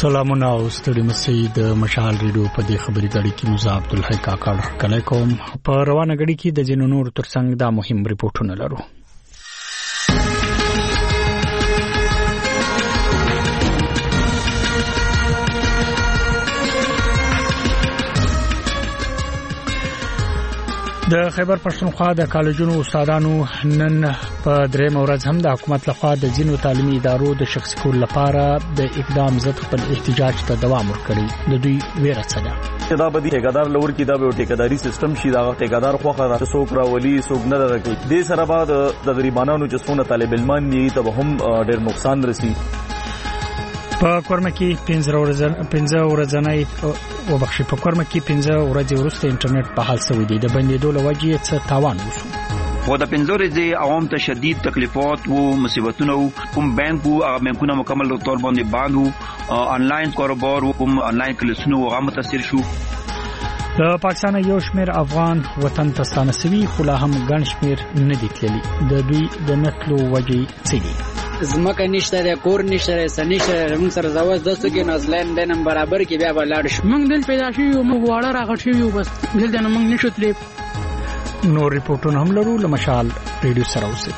سلامونه او ستړي مسي د مشال ریډیو په دې خبري غړي کې مزه عبدالحی کاکړ کله کوم په روانه غړي کې د جنونو ترڅنګ دا مهم ریپورتونه لرو. د خیبر پښتونخوا د کالجونو استادانو نن په درېم ورځ هم د حکومت لخوا د ځینو تعلیمي ادارو د شخصي کول لپاره د اقدام ضد خپل احتجاج ته دوام ورکړي. د دوی ویره څه ده؟ دا به ټیکادار لور کې دا به ټیکاداري سیستم شي، دا ټیکادار خوخه را څوک را ولي څوک نه راکړي. د سره بعد د غریبانو چې څونه طالب علمان دي ته هم ډېر نقصان رسي. په کورمه کې 15 ورځې وبخښي په کورمه کې 15 ورځې وروسته انټرنیټ په حال سوي دي. د بندیدو لوجې څه تاوان وشو؟ و د 15 ورځې عوام ته شدید تکلیفات او مصیبتونه کوم بانک او بانکونه مکمل طور باندې بند او انلاین کاروبار او کوم انلاین کلسونو هغه متاثر شو. د پاکستان یو شمیر افغان وطن ته ستانه سوي خو لا هم ګڼ شمیر نه دي تللي. د دوی د نتلو وجې څه دي؟ زمکه نشته د کور نشته سنشته موږ سره زواز دسته کې نازلین دنم برابر کې بیا بلاړ شو. موږ دل پیدا شي او موږ واړه راغټ شي او بس دل دنه موږ نشو تلې. نور ریپورتونه هم لرو له مشال ریډیو سره اوسئ.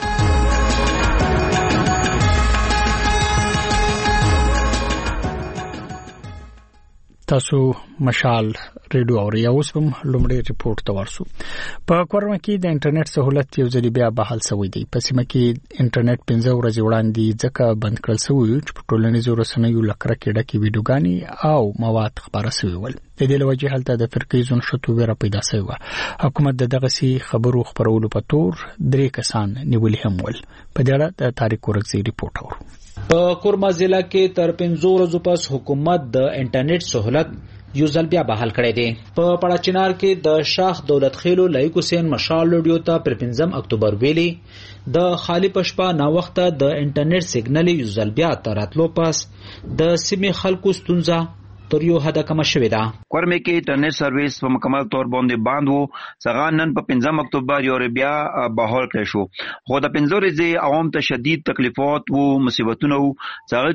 تاسو مشال ریډیو اوري. اوس هم لومړی ریپورت ته ورسو. په کورمه کې د انټرنیټ سہولت یو ځل بیا بحال شوی دی. په سیمه کې انټرنیټ 15 ورځې وړاندې ځکه بند کړل شوی چې په ټولنیزو رسنیو لکره کې ډکه ویډیوګانې او مواد خبره شوی ول. د دې لوجې حالت د فرقې زون شتو ویره پیدا شوی و. حکومت دغه سي خبرو خبرولو په تور 3 کسان نیولې هم ول. په دې اړه د تاریخ ورغزي ریپورت اورو. په کورما ضلع کې تر 15 ورځې پس حکومت د انټرنیټ سہولت یو ځل بیا بحال کړی دی. په پړاچینار کې د شاخ دولت خیلو لایق حسین مشال ریډیو ته پر 15 اکتوبر ویلي د خالی پشپا نا وخته د انټرنیټ سیګنل یو ځل بیا تراتلو پس د سیمې خلکو ستونزه تر یو حد کم شوې ده. کورمه کې انټرنیټ سرویس په مکمل طور باندې بند وو. څنګه نن په 15 اکتوبر یو بیا بحال کړی شو. خو د 15 ورځې عوام ته شدید تکلیفات او مصیبتونه څنګه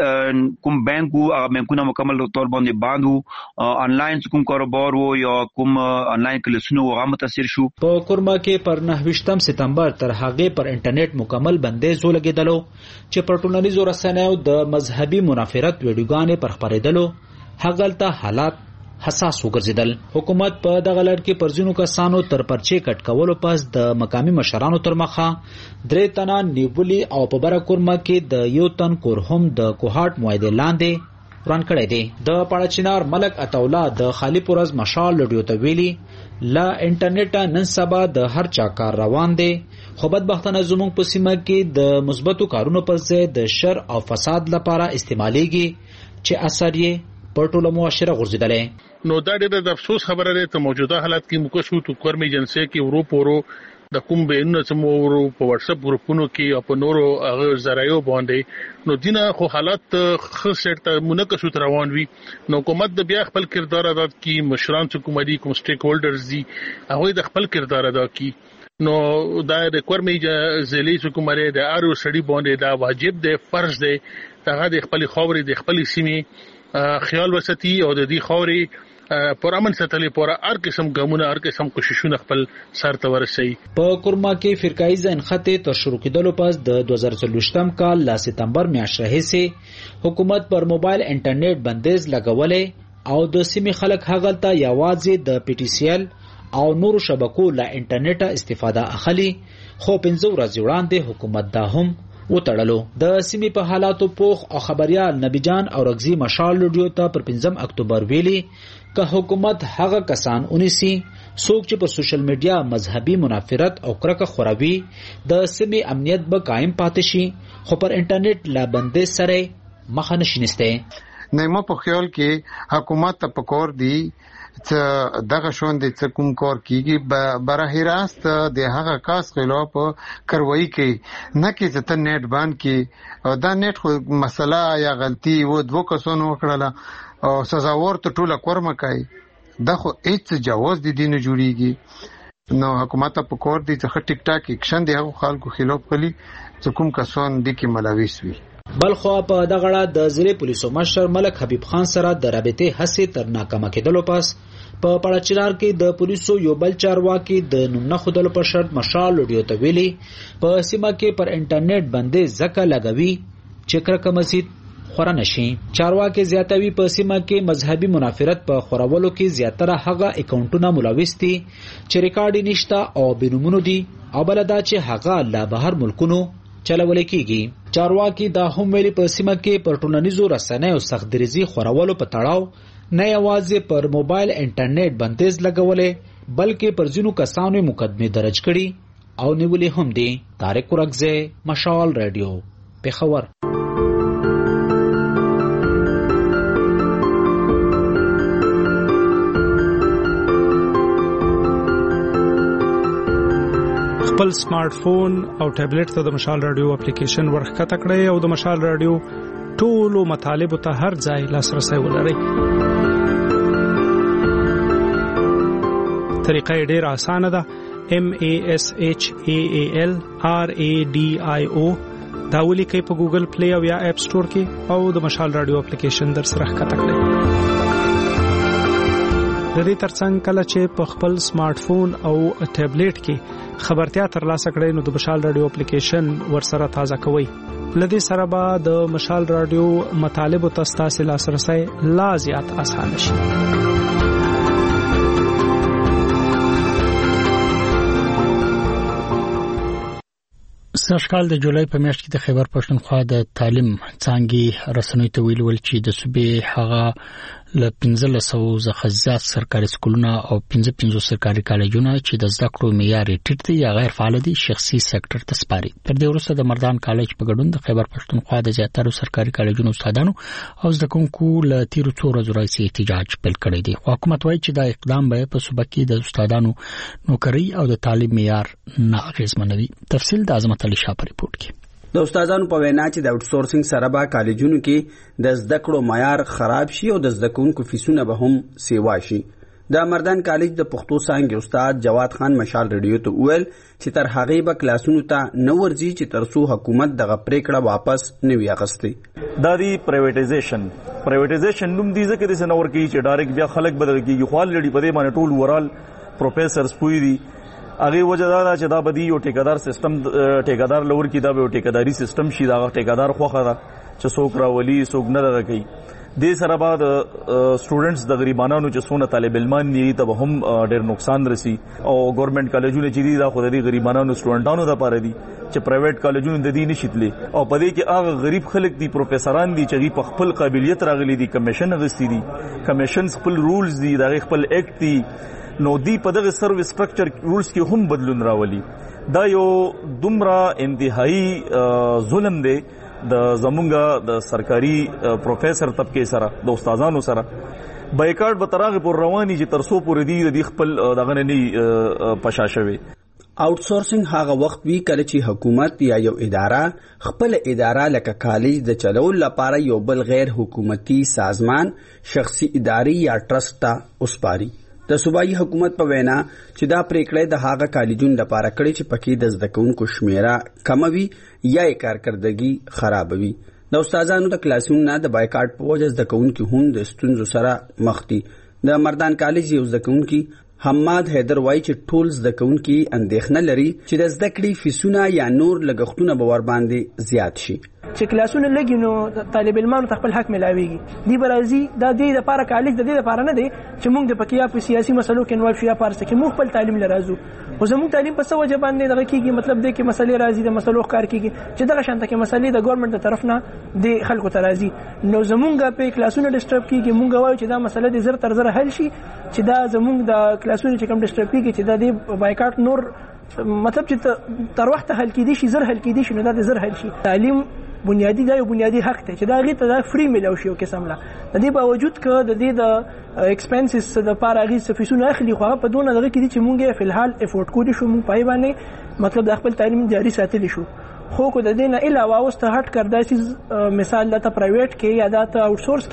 کې کوم بانک او بانکونه مکمل طور باندې بند وو. انلاین کوم کاروبار وو یا کوم انلاین کلسونو هغه متاثر شو. په کورما کې پر 29 سپتمبر تر هغه پر انټرنیټ مکمل بندیز ولګیدلو چې پر ټولنیزو رسنیو د مذهبي منافرت ویډیوګانې پر خبرېدلو هغلته حالات حساس وګرځیدل. حکومت په دغه لړ کې پرځینو کسانو تر پرچې کټ کولو پس د مقامی مشرانو تر مخه 3 تنه نیولي او په بره کورمه کې د یو تن کور هم د کوهاټ معاهده لاندې وران کړی دی. د پړاچینار ملک عطاولا د خالی پورز مشال ریډیو ته ویلي لا انټرنیټ نن سبا د هر چا کار روان دی خو بدبختانه زموږ په سیمه کې د مثبتو کارونو پر ځای د شر او فساد لپاره استعمالېږي چې اثر یې په ټوله معاشره غورځیدلې. نو دا ډېر د افسوس خبره ده ته موجوده حالت کې موږ شو تو کورمي جنسي کې ورو پورو د کوم بینونه سمورو په واتس اپ ګروپونو کې او په نورو هغه ذرایعو باندې نو دینه خو حالت خاصه ته منقشو روان وي. نو حکومت د بیا خپل کردار ادا کی مشران حکومتي کوم سټیک هولډرز دي هغه د خپل کردار ادا کی. نو دا د کورمي ضلعي حکومت د ارو سړي باندې دا واجب دی فرض دی هغه د خپل خاورې د خپل سیمې خیال وساتي او د دې خاورې پر امن ساتلې پر هر قسم ګامونه هر قسم کوششونه خپل سر ته ورسي. په کورما کې فرقای ځنخته تر شروع کېدلو پس د 2024 کال ل سپتمبر میاشتې راهیسې حکومت پر موبایل انټرنیټ بندیز لګولې او د سیمې خلک هغلته یوازې د پی ټی سی ال او نورو شبکو له انټرنیټه استفاده اخلي. خو 15 ورځې وړاندې حکومت دا هم وتړلو. د سیمې په حالاتو پوخ او خبريال نبی جان او رغزي مشال ریډیو ته پر 15 اکتوبر ویلي که حکومت هغه کسان اونیسي څوک چې په سوشل میډیا مذهبي منافرت او کرکه خوروي د سیمې امنیت به قائم پاتې شي خو پر انټرنیټ لا بندیز سره مخه نشي نسته. نیمه په خیال کې حکومت ته پکور دی چې دغه شوندې څه کوم کار کیږي براه راست د هغه کاس خلاف کاروایی کوي نه کې چې ته نیټ باندې کې او دا نیټ خو مسله یا غلطي و دوه کسانو وکړه او سزاور ته ټوله کورمه کوي دا خو هیڅ جواز دي نه جوړیږي. نو حکومت په کور دي چې ټیک ټاک اکشن دی هغه خلکو خلاف کړي چې کوم کسان دي کې ملوث وي. بلخو په دغه اړه د ضلع پولیسو مشر ملک حبیب خان سره د رابطې هڅې تر ناکامه کېدلو پس په پړچلار کې د پولیسو یو بل چارواکي د نوم نه خودلو په شرط مشال ویډیو ته ویلي په سیمه کې پر انټرنیټ باندې ځکه لګوي چې کرکه مزید خورا نشي. چارواکي زیاتوي په سیمه کې مذهبي منافرت په خورولو کې زیاتره هغه اکاونټونه ملوث دي چې ریکارډ نشته او بنومونو دي او بلدا چې هغه لا بهر ملکونو چلول کېږي. چارواکي دا هم ویلي په سیمه کې پر ټولنیزو رسنیو سخت دریزي خورولو په تړاو نه یوازې پر موبایل انټرنیټ بندیز لګولې بلکې پر ځینو کسانو مقدمه درج کړي او نیولې هم دي. طارق ورغزه، مشال رادیو، پیښور. خپل سمارټ فون او ټابلیټ ته د مشال رادیو اپلیکیشن ورخکته کړئ او د مشال رادیو ټولو مطالبه ته هر ځای لاسرسي ولرئ. طریقه ډېر اسانه ده. MASHAAL RADIO دا ولیکئ په ګوګل پلی او یا اپ سٹور کې او د مشال رادیو اپلیکیشن در سره ښکته کړئ. د دې ترڅنګ کله چې په خپل سمارټ فون او ټابلیټ کې خبرتیا ترلاسه کړئ نو د مشال رادیو اپلیکیشن ورسره تازه کوئ. لدې سره به د مشال رادیو مطالب او تاسو لاسرسي لا زیات اسانه شي. سږکال د جولای په میاشت کې د خیبر پښتونخوا د تعلیم څانګې رسنیو ته ویل چې د صوبې هغه ل 1500 څخه زیات سرکاري سکولونه او 55 سرکاري کالجونه چې د زده کړو معیار ټیټ دی یا غیر فعال دي شخصي سکتور ته سپاري. تر دې وروسته د مردان کالج په ګډون د خیبر پښتونخوا د زیاتره سرکاري کالجونو استادانو او زده کوونکو له تیرو څو ورځو راځي احتجاج پیل کړی دی. حکومت وایي چې دا اقدام به په صوبه کې د استادانو نوکری او د تعلیم معیار نه اغیزمنوي. تفصیل د عظمت علي شاه په ریپورت کې. د استادانو په وینا چې د آوټ سورسینګ سره به کالجونو کې د زده کړو معیار خراب شي او د زده کوونکو فیسونه به هم سیوا شي. د مردان کالج د پښتو څانګې استاد جواد خان مشال رادیو ته ویل چې تر هغه به کلاسونو ته نو ورځي چې ترڅو حکومت دغه پریکړه واپس نه وي اخستې. دا دی پرایویټایزیشن نوم دی ځکه د سنور کې چې ډایرکټ بیا خلک بدل کیږي خو الریډي په دې باندې ټول ورال پروفیسورز پوي دي. هغه وجه دا چې دا بدی یو ټیکادار سیستم ټیکادار لور کې دا به ټیکاداري سیستم شي دا ټیکادار خوخه دا چې څوک راولي څوک نه راکړي. د سره بعد سټوډنټس د غریبانو چې څونه طالب علمان دي ته هم ډېر نقصان رسی او ګورنمنت کالجونه چې دي دا خو د غریبانو سټوډنټانو لپاره دي چې پرایویټ کالجونه د دې نشیتلې او په دې کې هغه غریب خلک دي پروفیسوران دي چې په خپل قابلیت راغلي دي کمیشن غوښتي دي کمیشن خپل رولز دي دا خپل اکټ دي نو دی په دغه سروس سټرکچر رولز کې هم بدلون راولي. دا یو دومره انتهایی ظلم دی د زمونږه د سرکاري پروفیسور طبقه سره د استادانو سره. بایکاټ به ترغه پر رواني چې ترسو پورې دی د خپل دغه نه پشاشوي. آوټ سورسینګ هغه وخت وی کله چې حکومت یا یو اداره خپل اداره لکه کالج د چلول لپاره یو بل غیر حکومتي سازمان شخصي اداري یا ټرست ته وسپاري. د صوبایي حکومت په وینا چې دا پریکړه د هغه کالجونو لپاره کړې چې پکې د زده کوونکو شمیره کموي یا کارکردګي خرابوي. د استادانو د کلاسونو نه د بایکاټ په وجه زده کوونکو هم د ستونزو سره مخ دي. د مردان کالج یو زده کوونکي حماد حیدر وایي چې ټول زده کوونکي اندېښنه لري چې د زده کړې فیسونه یا نور لګښتونه به ور باندې زیات شي. چې کلاسونه لګي نو طالب علمانو ته خپل حق ملاويږي. دی برازي دا د لپاره کالج د دې لپاره نه دی چې موږ د پکیا په سیاسي مسلو کې انوالو شو پارسه کې موږ خپل تعلیم لرازو او زموږ تعلیم په څه وجه باندې دغه کېږي مطلب دی کې مسلې راځي د مسلو ښکار کېږي چې دغه شانته کې مسلې د ګورنمنت طرف نه د خلکو ته راځي نو زموږ په کلاسونه ډسټرب کېږي. موږ وایو چې دا مسله د زر تر زر حل شي چې دا زموږ د کلاسونه چې کوم ډسټرب کېږي چې دا د بایکاټ نور مطلب چې تر وخت حل کېدي شي زر حل کېدي شي نو دا د زر حل شي. تعلیم بنیادی دا یو بنیادی حق دی چې دا غي ته دا فری ملو شي او قسم لا د دې باوجود ک د دې د ایکسپنسز د پاره غي سفیسونه اخلي خو په دونه دغه کې دي چې مونږه په الحال افورد کولی شو مونږ پای باندې مطلب د خپل تعلیم جاری ساتلی شو. خو کو د دې نه علاوه واست هټ کړه د مثال د پرایویټ کې یا د آوټ سورس کې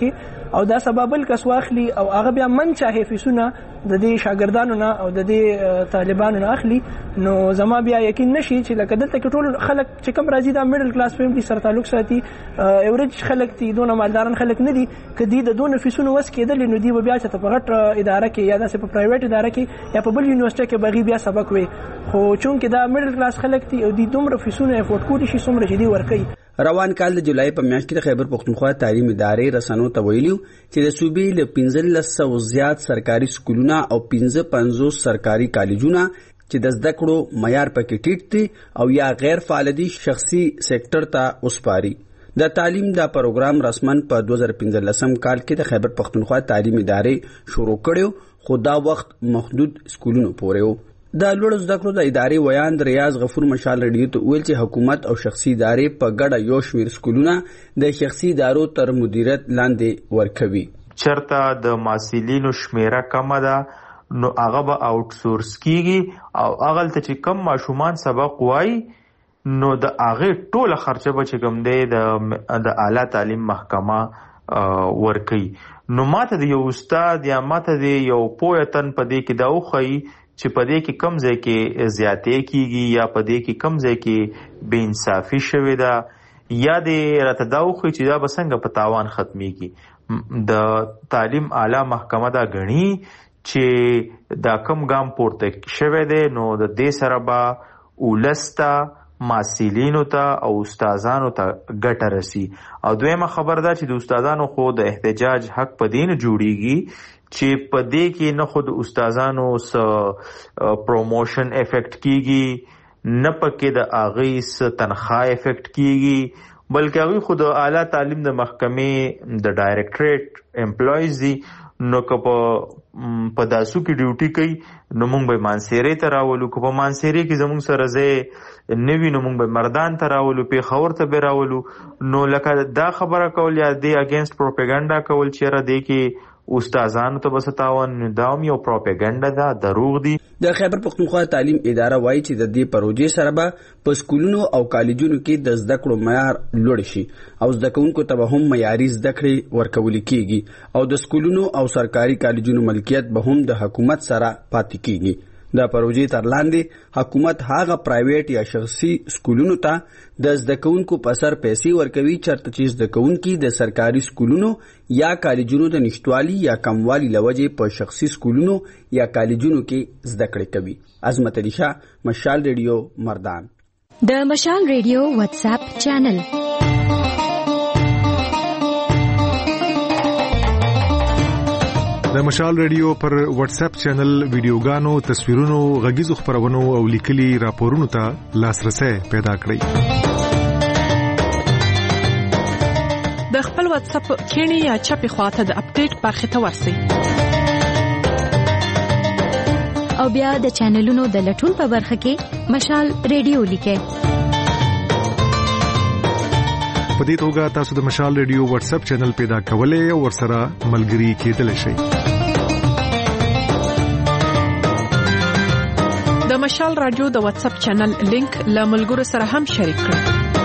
او دا سببل کس واخلي او هغه بیا من چاهي فیسونه د دې شاګردانو نه او د دې طالبانو نه اخلي نو زما بیا یقین نشي چې لکه دلته کې ټول خلک چې کم راځي دا میډل کلاس فیملی سره تعلق ساتي ایوریج خلک دي دونه مالداران خلک نه دي کدي د دونه فیسونو وس کېدل نو دی بیا چې په غټ اداره کې یا د په پرایویټ اداره کې یا په بل یونیورسيټي کې بغي بیا سبق وي خو چونکې دا میډل کلاس خلک دي او دی دومره فیسونه افورد کوي شي څومره چې دی ورکي. روان کال د جولای په میاشت کې د خیبر پختونخوا تعلیم ادارې رسنو ته ویلو چې د صوبې له 1500 زیات سرکاري سکولونه او 55 سرکاري کالجونه چې د زده کړو معیار پکې ټیټ دي او یا غیر فعال دي شخصي سېکټر ته وسپاري. د تعلیم دا پروګرام رسمن په 2015 کال کې د خیبر پختونخوا تعلیم ادارې شروع کړو خو دا وخت محدود سکولونو پورې وو. د لوړ زده کړو د ادارې ویان د ریاض غفور مشال رډیو ته ویل چې حکومت او شخصي ادارې په ګډه یو شمېر سکولونه د شخصي ادارو تر مدیریت لاندې ورکوي. چرته د محصلینو شمیره کم ده نو هغه به آوټ سورس کیږي او هغه ته چې کم ماشومان سبق وای نو د هغه ټوله خرچه به چې کم دی د اعلی تعلیم محکمه ورکي. نو ماته د یو استاد یا ماته د یو پوهتن په دې کې دا وخی چې په دې کې کم ځای کې زیاتې کیږي یا په دې کې کم ځای کې بے انصافي شوې ده یا د راته دا وخی چې دا به څنګه په تاوان ختميږي. د تعلیم اعلی محکمه دا غني چې دا کم ګام پورته شوی دی نو د دې سره به ولستا محصلینو ته او استادانو ته ګټه رسی. او دویمه خبر ده چې د استادانو خو د احتجاج حق په دین جوړیږي چې په دې کې نه خود استادانو س پروموشن افیکټ کیږي نه پکې د اغه س تنخواه افیکټ کیږي بلکې هغه خود اعلی تعلیم د محکمې د ډایریکټریټ امپلویز دي نو که په داسو کې ډیوټي کوي نو موږ به مانسيري ته راولو که په مانسيري کې زموږ سره زه نوی نو موږ به مردان ته راولو په خور ته به راولو نو لکه دا خبره کول یا د اگینست پروپاګاندا کول چې را دی کې استادانو ته بستاون داوم یو پروپاګاندا دا دروغ دي. د خیبر پختونخوا تعلیم اداره وایي چې د دې پروژې سره به په سکولونو او کالجونو کې د زده کړو معیار لوړ شي او زده کوونکو ته هم معیاري زده کړې ورکول کیږي او د سکولونو او سرکاري کالجونو ملکیت به هم د حکومت سره پاتې کیږي. د پروژې تر لاندې حکومت هغه پرایویټ یا شخصي سکولونو ته د زده کوونکو په سر پیسې ورکوي چېرته چې زده کوونکي د سرکاري سکولونو یا کالجونو د نشټوالي یا کموالي لوجې په شخصي سکولونو یا کالجونو کې زده کړې کوي. عظمت علي شاه، مشال ریډیو، مردان. د مشال ریډیو واتس اپ چینل د مشال ریډیو پر واتس اپ چینل ویډیوګانو، تصویرونو، غږیزو خبرونو او لیکلي راپورونو ته لاسرسي پیدا کړئ. د خپل واتس اپ کینی یا چپی خواته د اپډیټ برخه ته ورسئ او بیا د چینلونو د لټون په برخه کې مشال ریډیو لیکئ. په دې توګه تاسو د مشال ریډیو واتس اپ چینل پیدا کولای او ورسره ملګري کېدلی شئ. د مشال رادیو د واتس اپ چینل لینک له ملګرو سره هم شریک کړئ.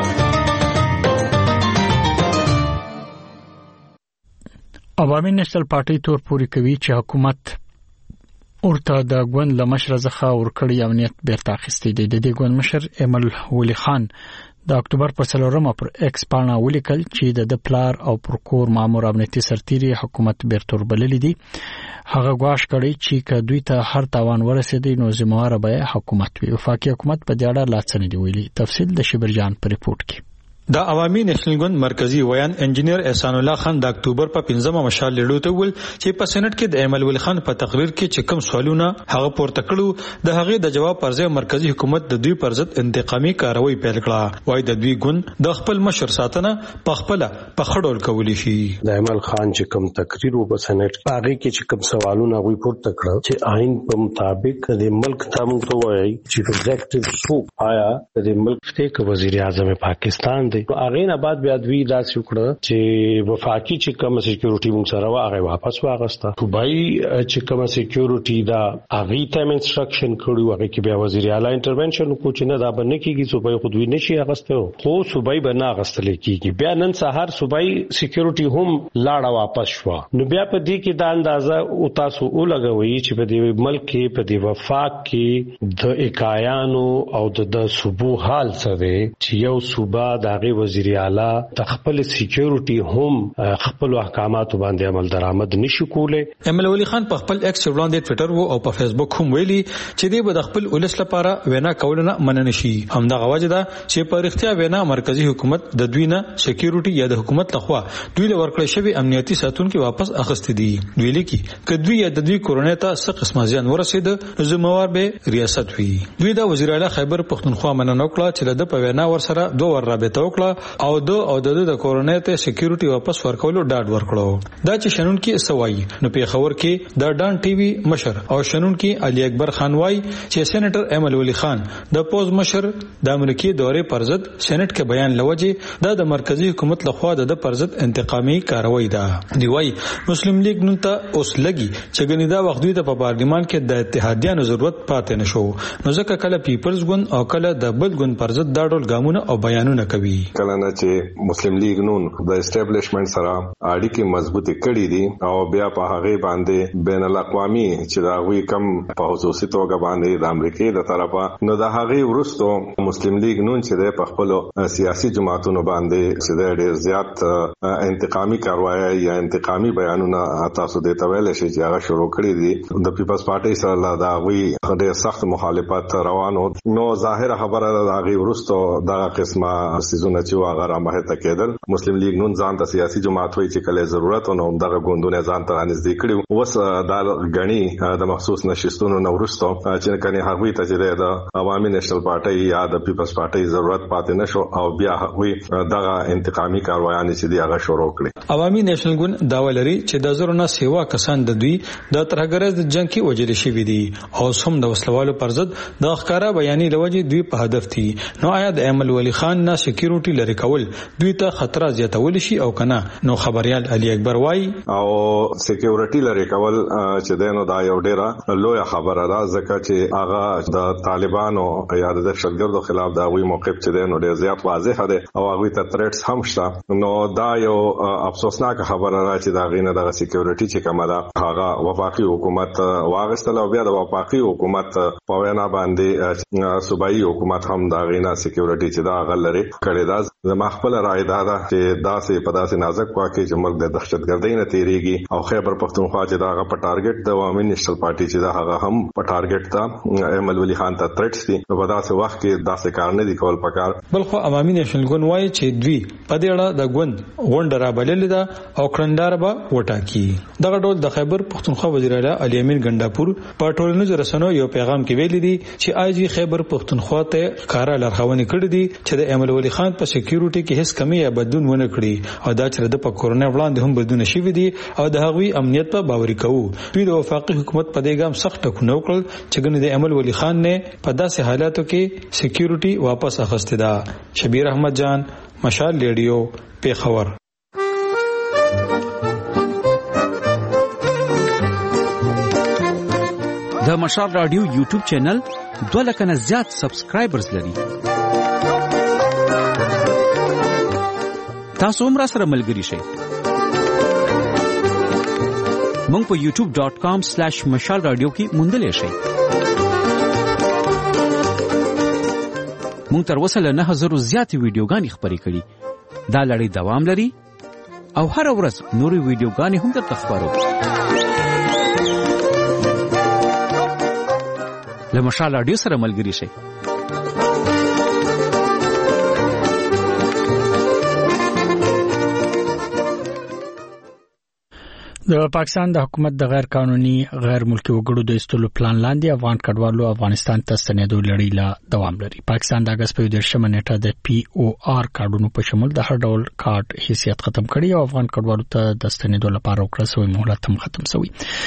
عوامي نېشنل پارټي تور پوري کوي چې حکومت ورته د ګوند لمشر ځخه ورکړی امنیت بیرته اخیستی دی. د دې ګوند مشر ایمل ولی خان د اکتوبر په 4 پر ایکس پاڼه ولیکل چې د پلار او پرکور مامور امنیتي سرتیري حکومت بیرته وربللی دی. هغه غواړي کړي چې کدوې ته هر تاوان ورسېدي نو ذمہوار به حکومت وي. وفاقي حکومت په دې اړه لا څه نه دی ویلي. تفصیل د شبرجان په ریپورت کې. د عوامي نېشنل ګوند مرکزی ویان انجینیر احسان الله خان د اکتوبر په 15 مشال لیدو ته ول چې په سېنات کې د ایمل ول خان په تقریر کې چې کوم سوالونه هغه پورته کړو د هغه د جواب پرځای مرکزی حکومت د دوی پر ضد انتقامي کاروي پیل کړه. وای د دوی ګوند د خپل مشر ساتنه په خپل په خړول کولی شي. د ایمل خان چې کوم تقریر و په سېنات هغه کې چې کوم سوالونه غوي پورته کړو چې آئین په مطابق د ملک تامو ته وایي چې ایگزیکټیو سو آیا د ملک ته وزیر اعظم پاکستان دی. هغه نه بعد بیا دوی داسې وکړه چې وفاقي چې کوم سکیورټي موږ سره هغه واپس واغسته. صوبایي چې کوم سکیورټي دا هغه ته انسټرکشن کړو، هغه کې بیا وزیر اعلی انټرونشن وکړو چې نه دا باندې کیږي، صوبایي خو دوی نشي اغسته، خو صوبایي باندې اغستل کیږي. بیا نن سهار صوبایي سکیورټي هم لاړه واپس شو. نو بیا په دې کې دا اندازه او تاسو ولګوي چې په دې ملک کې په دې وفاق کې د اکایانو او د صوبو حال څه دی چې یو صوبه دغه وزیر اعلی تخپل سکیورټي هم خپل احکامات باندې عمل درآمد نشو کوله. ایم ولی خان په خپل ایکس وړاندې ټوئیټر او په فیسبوک هم ویلي چې دوی د خپل ولس لپاره وینا کولنه مننه شي. همدغه وجه ده چې په اړتیا وینا مرکزی حکومت د دوی نه سکیورټي یا د حکومت لخوا دوی له ورکړې شوی امنیتي ساتونکو واپس اخستې دي. دوی لیکي ک دوی د دوی کورونې ته څه قسمه زیان ورسید زموار به ریاست وی. دوی د وزیر اعلی خیبر پختونخوا مننه وکړه چې د په وینا ور سره دوه ور رابطه وکړه او د کورونې ته سکیورټي واپس ورکولو ډاډ ورکړو. دا چې شنن کې سوای نو په خبر کې د ډان ټي وي مشر او شنن کې علي اکبر خان وای چې سېنیټر ایم ولی خان د پوز مشر د امریکای دورې پر ضد سېنات کې بیان لوجه د مرکزی حکومت لخوا د پر ضد انتقامي کاروایی ده. دی وای مسلم لیگ نن ته اوس لګي چې ګنیدا وخت دوی د پارلیمان کې د اتحادیانو ضرورت پاتې نشو، نو ځکه کله پیپلز ګوند او کله د بل ګوند پر ضد دا ډول ګامونه او بیانونه کوي. کله نه چې مسلم لیگ نن د اسټابلیشمنت سره اړیکې مضبوطې کړې دي او بیا په هغه باندې بین الاقوامي چې دا وی کم په خصوصي توګه باندې د امریکای د طرفه نو د هغه ورستو مسلم لیگ نن چې په خپل سیاسي جماعتونو باندې چې ډېر زیات انتقامي کاروایی یا انتقامي بیانونه تاسو د تویل شي چې هغه شروع کړی دي د پیپلز پارټي سره دا وی ډېر سخت مخالفت روانو. نو ظاهر خبره ده هغه ورستو دا قسمه سيزونه چې هغه رامه کېدل. مسلم لیگ نن ځان ته سیاسي جماعت وایي چې کله ضرورت نو دغه ګوندونه ځان ته نږدې کړي. اوس دا غني د مخصوص نشستونو نورستو چې کني هغه ته چې د عوامي نېشنل پارټي یا د پیپلز پارټي ضرورت پاتې نشو او بیا هغه دغه انتقامي کاروایان چې دی هغه شروع کړي. عوامي نېشنل ګوند دا ولري چې د زرونه سیوا کسان د دوی د ترهګرز د جنگ کې وجل شوی دي او هم د وسلوالو پر ضد د ښکارا بیانې لوجه دوی په هدف دي. نو آیا د احمد ولی خان نه سکیورټي لري کول دوی ته خطر زیاتول شي او کنه؟ نو خبريال علي اکبر وای او سکیورټي لري کول چې دینو دا یو ډیره لوی خبره ده ځکه چې هغه د طالبانو یا د دهشتګردو خلاف دا وی موقف چې دینو ډیر زیات واضح ده او هغه ته تھریټس هم شته. نو دا یو افسوسناک خبره ده چې دا غینه د سکیورټي چې کومه ده هغه وفاقي حکومت واغستل او بیا د وفاقي حکومت په وینا باندې صوبایي حکومت هم دا غینه سکیورټي چې دا غلري کړي ده. زما خپل رائے ده چې داسې په داسې نازک واقع چې ملک د دهشتګردۍ نه تیریږي او خیبر پختونخوا چې دا هغه په ټارګټ د عوامي نېشنل پارټي چې دا هغه هم په ټارګټ ده احمد ولی خان ته تھریټس دي. په داسې وخت کې داسې کار نه دی کول پکار. بلخو عوامي نېشنل ګوند وایي چې دوی په دې اړه د ګوند غونډه را بللې ده او کړندار به وټاکي. دغه ډول د خیبر پختونخوا وزیر اعلی علي امین ګنداپور په ټولنیزو رسنیو یو پیغام کې ویلي دي چې آی جی خیبر پختونخوا ته ښکارا لارښوونې کړې دي چې د احمد ولی خان په سکیورټي کې هیڅ کمی یا بدلون ونه کړي او دا چې د کورونا وړاندې هم بدلون شوی دي او د هغوی امنیت په باور کوو. دوی د وفاقي حکومت په دې ګام سخت ټکونه وکړل چې ګنې د احمد ولی خان نه په داسې حالاتو کې سکیورټي واپس اخیسته ده. شبیر احمد جان، مشال ریډیو، پیښور. د مشال رادیو یوټیوب چینل 2 لک نه زیات سبسکرایبرز لري. تاسو هم راسره ملګري شئ. مونږ په youtube.com/مشال رادیو کې موندلی شئ. مونږ تر اوسه له 9000 زیاتې ویډیوګانې خپرې کړي. دا لړۍ دوام لري او هر ورځ نورې ویډیوګانې هم درته خپرو. له مشال رادیو سره ملګري شئ. د پاکستان د حکومت د غیر قانوني غیر ملکی وګړو د استولو پلان لاندې افغان کډوالو افغانستان ته ستنېدو لړۍ لا دوام لري. پاکستان د اگست په 13 نیټه د POR کارډونو په شمول د هر ډول کارت حیثیت ختم کړي او افغان کډوالو ته د ستنېدو لپاره وکړه سوی مهلت هم ختم شوی.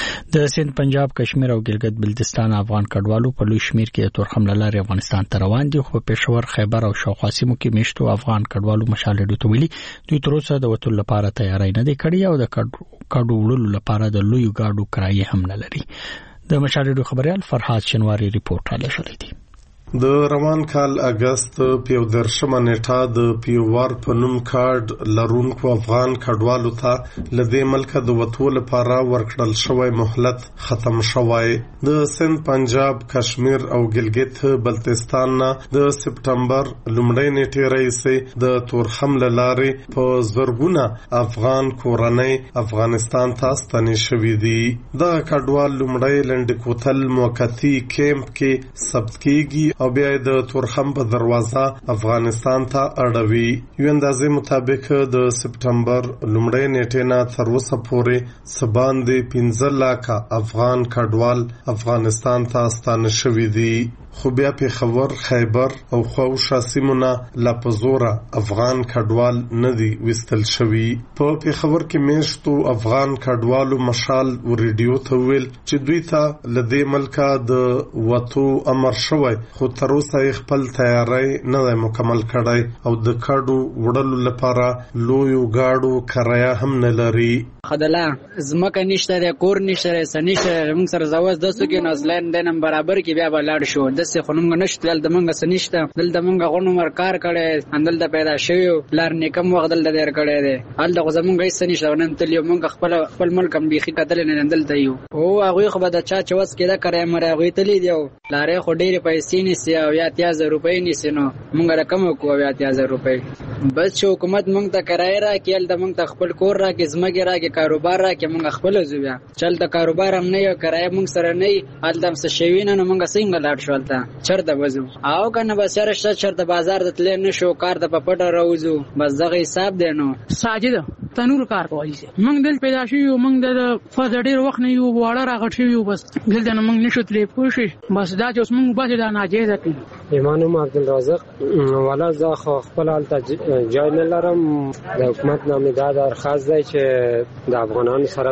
د سند پنجاب کشمیر او ګلګت بلتستان افغان کډوالو په لوی شمیر کې تورخم لارې افغانستان ته روان دي، خو په پېښور، خیبر او شاوخوا سیمو کې میشتو افغان کډوالو مشال ریډیو ته ویلي دوی تر اوسه د وټول لپاره تیاری نه دی کړی او د کډو وړلو لپاره د لوی ګاډو کرایه هم نه لري. د مشال ریډیو خبريال فرحات شنواری ریپورت را لښلې دي. د روان کال اگست په 13 نیټه د پیوار په نوم کارډ لرونکو افغان کډوالو ته لدې ملک د وټول لپاره ورکړل شوی مهلت ختم شوی. د سند پنجاب کشمیر او ګلګت بلتستان د سپټمبر لومړۍ نیټې راځي د تورخم لارې په زرګونه افغان کورنۍ افغانستان ته ستنې شوې دي. د کډوال لومړۍ لنډکوتل موقتی کیمپ کې ثبت کیږي او بیا د تورخم په دروازه افغانستان ته اړوي. یو اندازې مطابق د سپټمبر لومړۍ نیټې نه تر اوسه پورې سباندې 15 لک افغان کډوال افغانستان ته ستانه شوي دي، خو بیا پېښور، خیبر او خواوشا سیمونه لا په زوره افغان کډوال نه دي وستل شوي. په پېښور کې میشتو افغان کډوالو مشال ریډیو ته ویل چې دوی ته لدې ملکه د وټو امر شوی، خو تر اوسه خپل تیاری نه دی مکمل کړی او د کډو وړلو لپاره لویو ګاډو کرایه هم نه لري. خدلا زمکه نشته د کور نشته سنشته موږ سره زواز دسو کې نازلین د نمبر برابر کې بیا بلاړ شو دسه خونم نشته دل د منګه سنشته دل د منګه غونو مر کار کړي اندل د پیدا شوی لار نیکم وخت دل د دیر کړي دي ال د غزمونګه سنشته ونن تل یو منګه خپل ملک هم بيخي کتل نه اندل ته یو او هغه خو به د چا چوس کې دا کړی مر هغه تلې دی لارې خو ډېر پیسې نسی او 8000 روپۍ نسی نو مونږ رقم کو 8000 روپۍ بس چې حکومت مونږ ته کرای را کېل د مونږ ته خپل کور را کې زمګي را کې کاروبار را کې مونږ خپل زویا چل د کاروبار هم نه یو کرای مونږ سره نه ال دم څه شوی نه مونږ څنګه لاړ شول ته چرته وځو او کنه بس چرته بازار د تل نه شو کار د پپټ راوځو بس دغه حساب دی نو ساجد تنور کار کوي مونږ دل پیدا شو مونږ د فزړ وخت نه یو واړه راغټ شو بس دل د مونږ نشو تلې پوښي بس دا چې اوس مونږ بس دا ناجیزه کړي ایمانو عبدالرزاق ولا زه خپل حالت جای نه لرم د حکومت نامه دا درخواست دی چې د افغانانو سره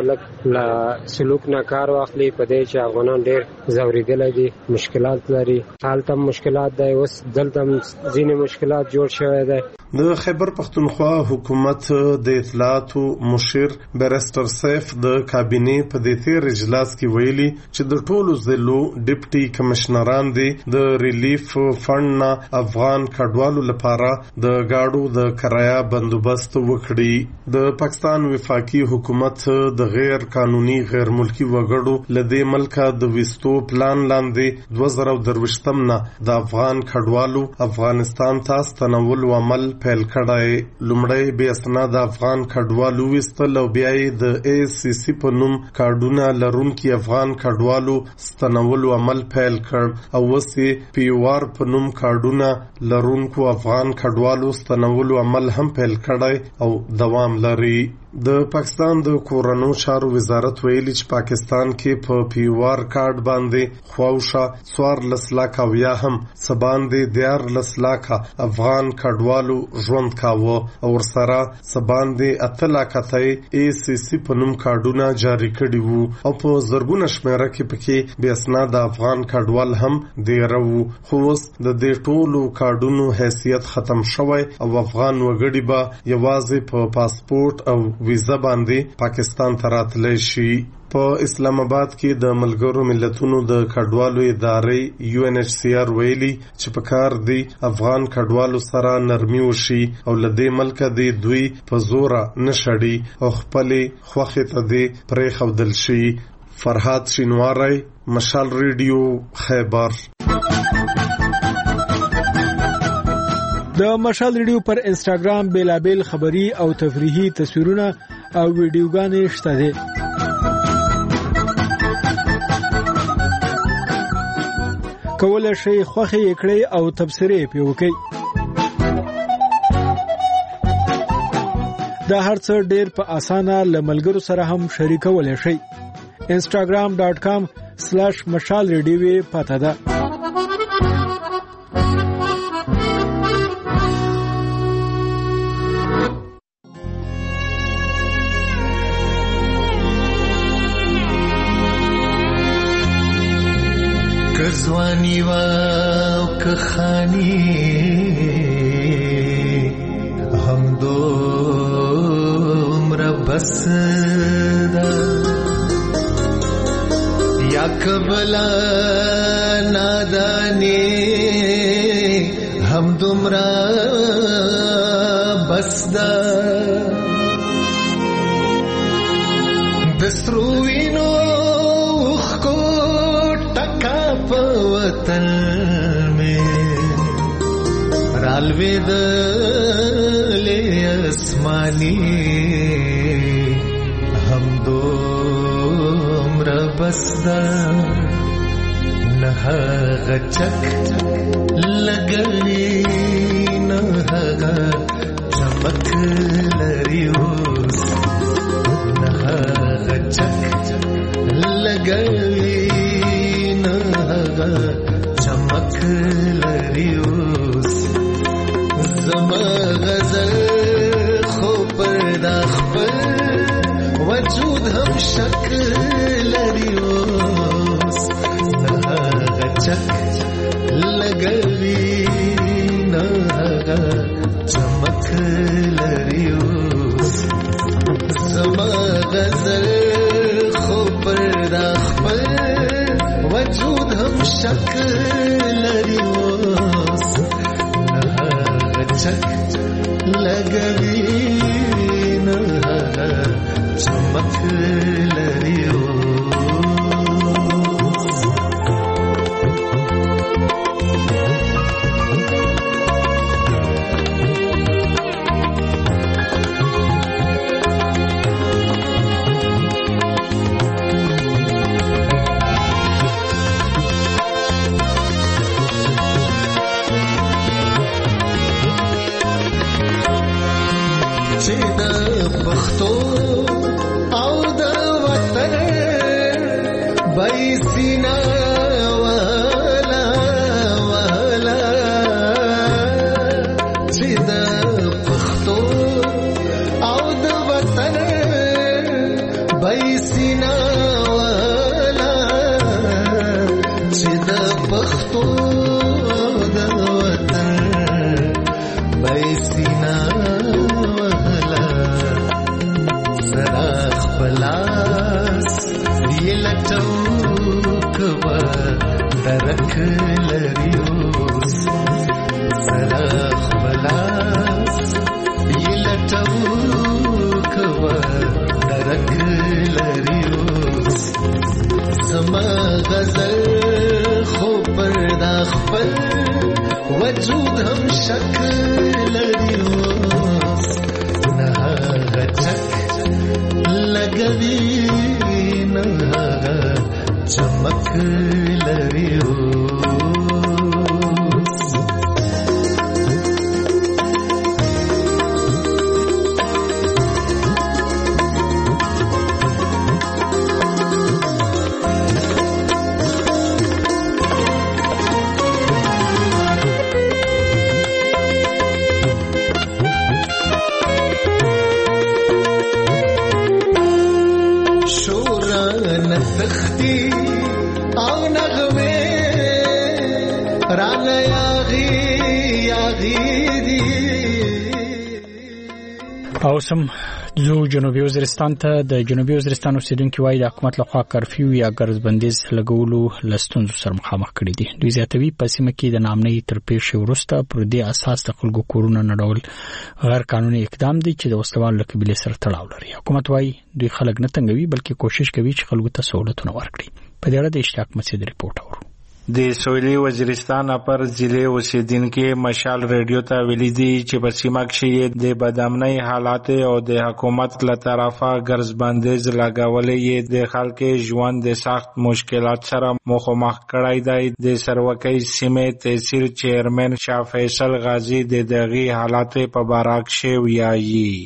لږ سلوک نه کار واخلي په دې چې افغانان ډېر ځورېدلي دي مشکلات لري هلته مشکلات دی اوس دلته ځینې مشکلات جوړ شوی دی. د خیبر پختونخوا حکومت د اطلاعاتو مشیر بیرستر سیف د کابینې په دې تیر اجلاس کې ویلي چې د ټولو ضلعو ډیپټي کمشنران دي د ریلیف فند نه افغان کډوالو لپاره د گاډو د کرایه بندوبست وکړي. د پاکستان وفاقي حکومت د غیر قانوني غیر ملکی وګړو لدې ملکه د وستو پلان لاندې 2023 نه د افغان کډوالو افغانستان ته ستنولو عمل پیل کړای. لومړی بیا اسناد افغان کډوالو وستل او بیا د ACC په نوم کارډونه لرونکي افغان کډوالو ستنولو عمل پیل کړ او وسی پیوار په نوم کارډونه لرونکو افغان کډوالو ستنولو عمل هم پیل کړای او دوام لري. د پاکستان د کورونو چارو وزارت ویلي چې پاکستان کې په پیوار کارت باندې خواوشا 14 لک او یا هم سباندې 14 لک افغان کډوالو ژوند کاوه او ورسره سباندې 8 لک ته ACC په نوم کارډونه جاری کړي وو او په زرګونه شمیره کې پکې بیا اسناد افغان کډوال هم دیرو خو اوس د دې ټولو کارډونو حیثیت ختم شوی او افغان وګړي به یوازې په پاسپورت او ویزا باندې پاکستان ته راتلی شي. په اسلام آباد کې د ملګرو ملتونو د کډوالو ادارې UNHCR ویلي چې په کار دی افغان کډوالو سره نرمي وشي او لدې ملک دی دوی په زوره نشړي او خپل خوخه ته دی پرې خودل شي. فرحات شینواری، مشال ریډیو، خیبر. د مشال ریډیو پر انسټاګرام بیلابل خبری او تفریحي تصویرونه او ویډیوګانې شته دي. کولای شئ خوښه کړئ او تبصرې پې وکړئ. دا هرڅه ډیر په اسانه لملګرو سره هم شریکولای شئ. instagram.com/مشال ریډیو پته ده. کزوانی و کخانی هم دومر بس دا یا کبلا نادانی هم دومر بس دا دستروینو خو ټکا په وطن میں رالوید لے اسمانی هم دومر بسدا نہ غچک لگوی نہ چمک لریوس نہ غچک لگوی چمک لریوس زما غزل خو پردا خپل وجود هم شک لریوس نه غچک لګوي نه چمک لریوس زما غزل خو پردا خپل وجود هم شک لریوس نه غچک لګوي نه چمک لریوس وجود هم شک لریوس نه غچک لګوي نه چمک لریوس اوسم زو جنوبي وزیرستان ته د جنوبي وزیرستان اوسیدونکو وایي د حکومت لخوا کرفیو یا ګرځبندیز لګولو لستونزو سره مخامخ کړي دي. دوی زیاتوي په سیمه کې د نامنۍ تر پیښې وروسته پر دې اساس د خلکو کورونه نړول غیر قانوني اقدام دی چې د وسلوالو له قبیلې سره تړاو لري. حکومت وایي دوی خلک نه تنګوي بلکې کوشش کوي چې خلکو ته سہولتونه ورکړي. په دې اړه د اشتیاق مسعود ریپورت اورو. د سویلي وزیرستان اپر ضلع اوسیدونکو مشال ریډیو ته ویلي دي چې په سیمه کې د بدامنۍ حالات او د حکومت له طرفه ګرځبندیز لګولې د خلکو ژوند د سخت مشکلات سره مخامخ کړای دی. د سروکۍ سیمې تحصیل چیرمن شاه فیصل غازی د دغه حالات په اړه شی ویایي.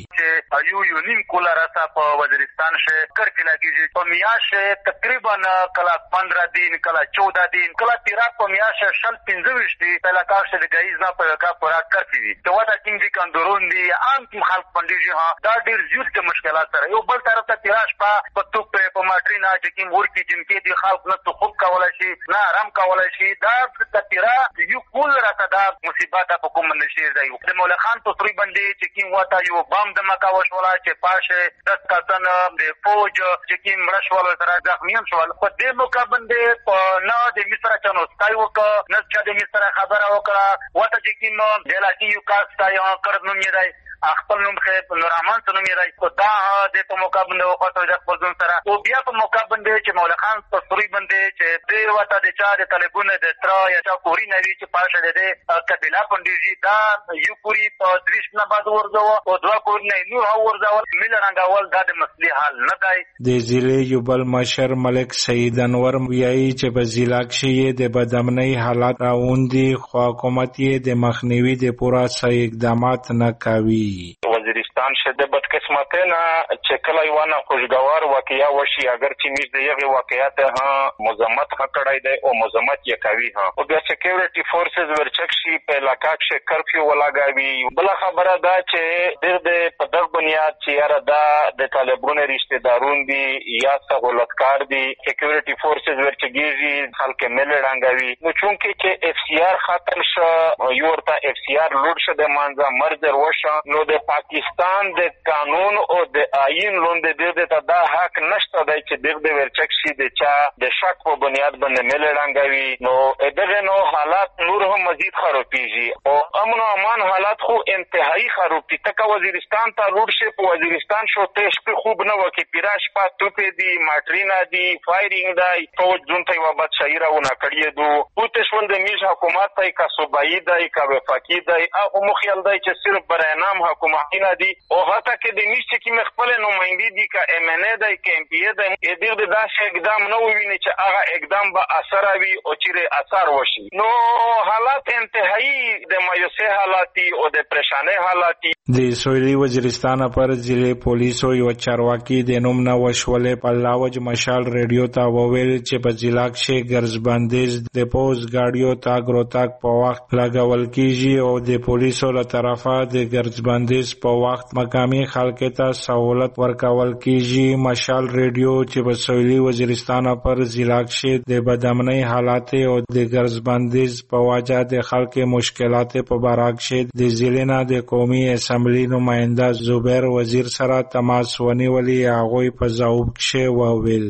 یو نیم کوله رسا په وزیرستان شه کرکی لګیږي په میاشه تقریبا کلا 15 दिन کلا 14 दिन کلا 13 په میاشه شل 25 دي په علاقه شه د غیز نه په کا پورا کرتی دي ته ودا کینګ دي کندرون دي عام خلک پندېږي ها دا ډیر زیات د مشکلات سره یو بل طرف ته تیراش په توپ په ماټرینا چې کوم ورکی جنکې دي خلک نه تو خوب کولای شي نه آرام کولای شي دا د تیرا یو کول راته دا مصیبت په کوم نشي دی د مولا خان په تری باندې چې کوم وتا یو بام د مکاوش ولا چې پاشه 10 کسان د فوج چې کوم رشوال سره ځخمیان شول په دې موقع باندې په نه د مصر چانو ستای وک نه چې د مصر خبره وکړه وته چې کوم دلاتی یو کاس تای کړنو نه دی خپل نوم خې نورمان څنګه مې راځي کو دا د په موقع باندې وخت د خپل ځون سره او بیا په موقع باندې چې مولا خان په سوري باندې چې د وته د چا د طالبونو د تر یا چا کوري نوي چې پاشه د قبيله باندې دا یو پوری په دریش نه بعد ورځو او دوا کور نه نور ورځو مل رنګول دا د مسلې حل نه دی د ضلع یو بل مشر ملک سید انور ویایي چې په ضلع کې د بدامنۍ حالات راوندي خو حکومت یې د مخنیوي د پورا صحیح اقدامات نه کوي وزیرستان شده بدقسمتنا چې کله یو نه خوشگوار واقعیا وشي اگر چې موږ د یغه واقعیت ها مزمت کړای دی او مزمت یې کوي ها او بیا سکیورټي فورسز ورچک شي په علاقه کې کرفیو ولاګوي بل خبره دا چې د په دغه بنیاد چې یاره دا د طالبونو رشتہ دارون دي یا سہولتکار دي سکیورټي فورسز ورچګيږي خلک مل رنګوي نو چونکه چې اف سی آر ختم شو یو ورته اف سی آر لوډ شه د مانځه مرزر وشه نو د پاکستان د قانون او د آئین لوندې د دا حق نشته دی چې د ورچک شي د چا د شک په بنیاد باندې مل رنګوي نو دغه نو حالات نور هم مزید خرابېږي او امن او امان حالات خو انتهایی خراب دي تک وزیرستان ته روډ شي په وزیرستان شو ته شپه خوب نه وکي پیراش پات توپې دي ماټرینا دي فایرینګ دی فوج جون ته وبد شایره ونه کړی دو پوتشول د میز حکومت ته کا صوبایي دی کا وفاقي دی او مخیل دی چې صرف برای نام حکومت نه دي او هغه کې د میشته کې مخبل نمائندې دي کا ام ان ای دی کا ام پی ای دی دغه داسې اقدام نه وویني چې هغه اقدام به اثر وي او چې اثر وشي نو حالات انتهایی د مایوسه حالاتي او د پریشانه حالاتي د سویلي وزیرستان پر ضلع پولیسو یو چارواکي د نوم نه وشولې په لاوج مشال ریډیو ته وویل چې په ضلع کې ګرځبندیز د پوز گاډیو تاګ روتاک په وخت لګول کیږي او د پولیسو له طرفه د ګرځبندیز په وخت مقامي خلکو ته سہولت ورکول کیږي مشال ریډیو چې په سویلي وزیرستان پر ضلع کې د بدامنۍ حالات او د ګرځبندیز په وجه د خلکو مشکلات په باره کې د ضلع نه د قومي اسمبلی نماینده زبیر وزیر سره تماس ونیولي هغوی په ځواب کې وویل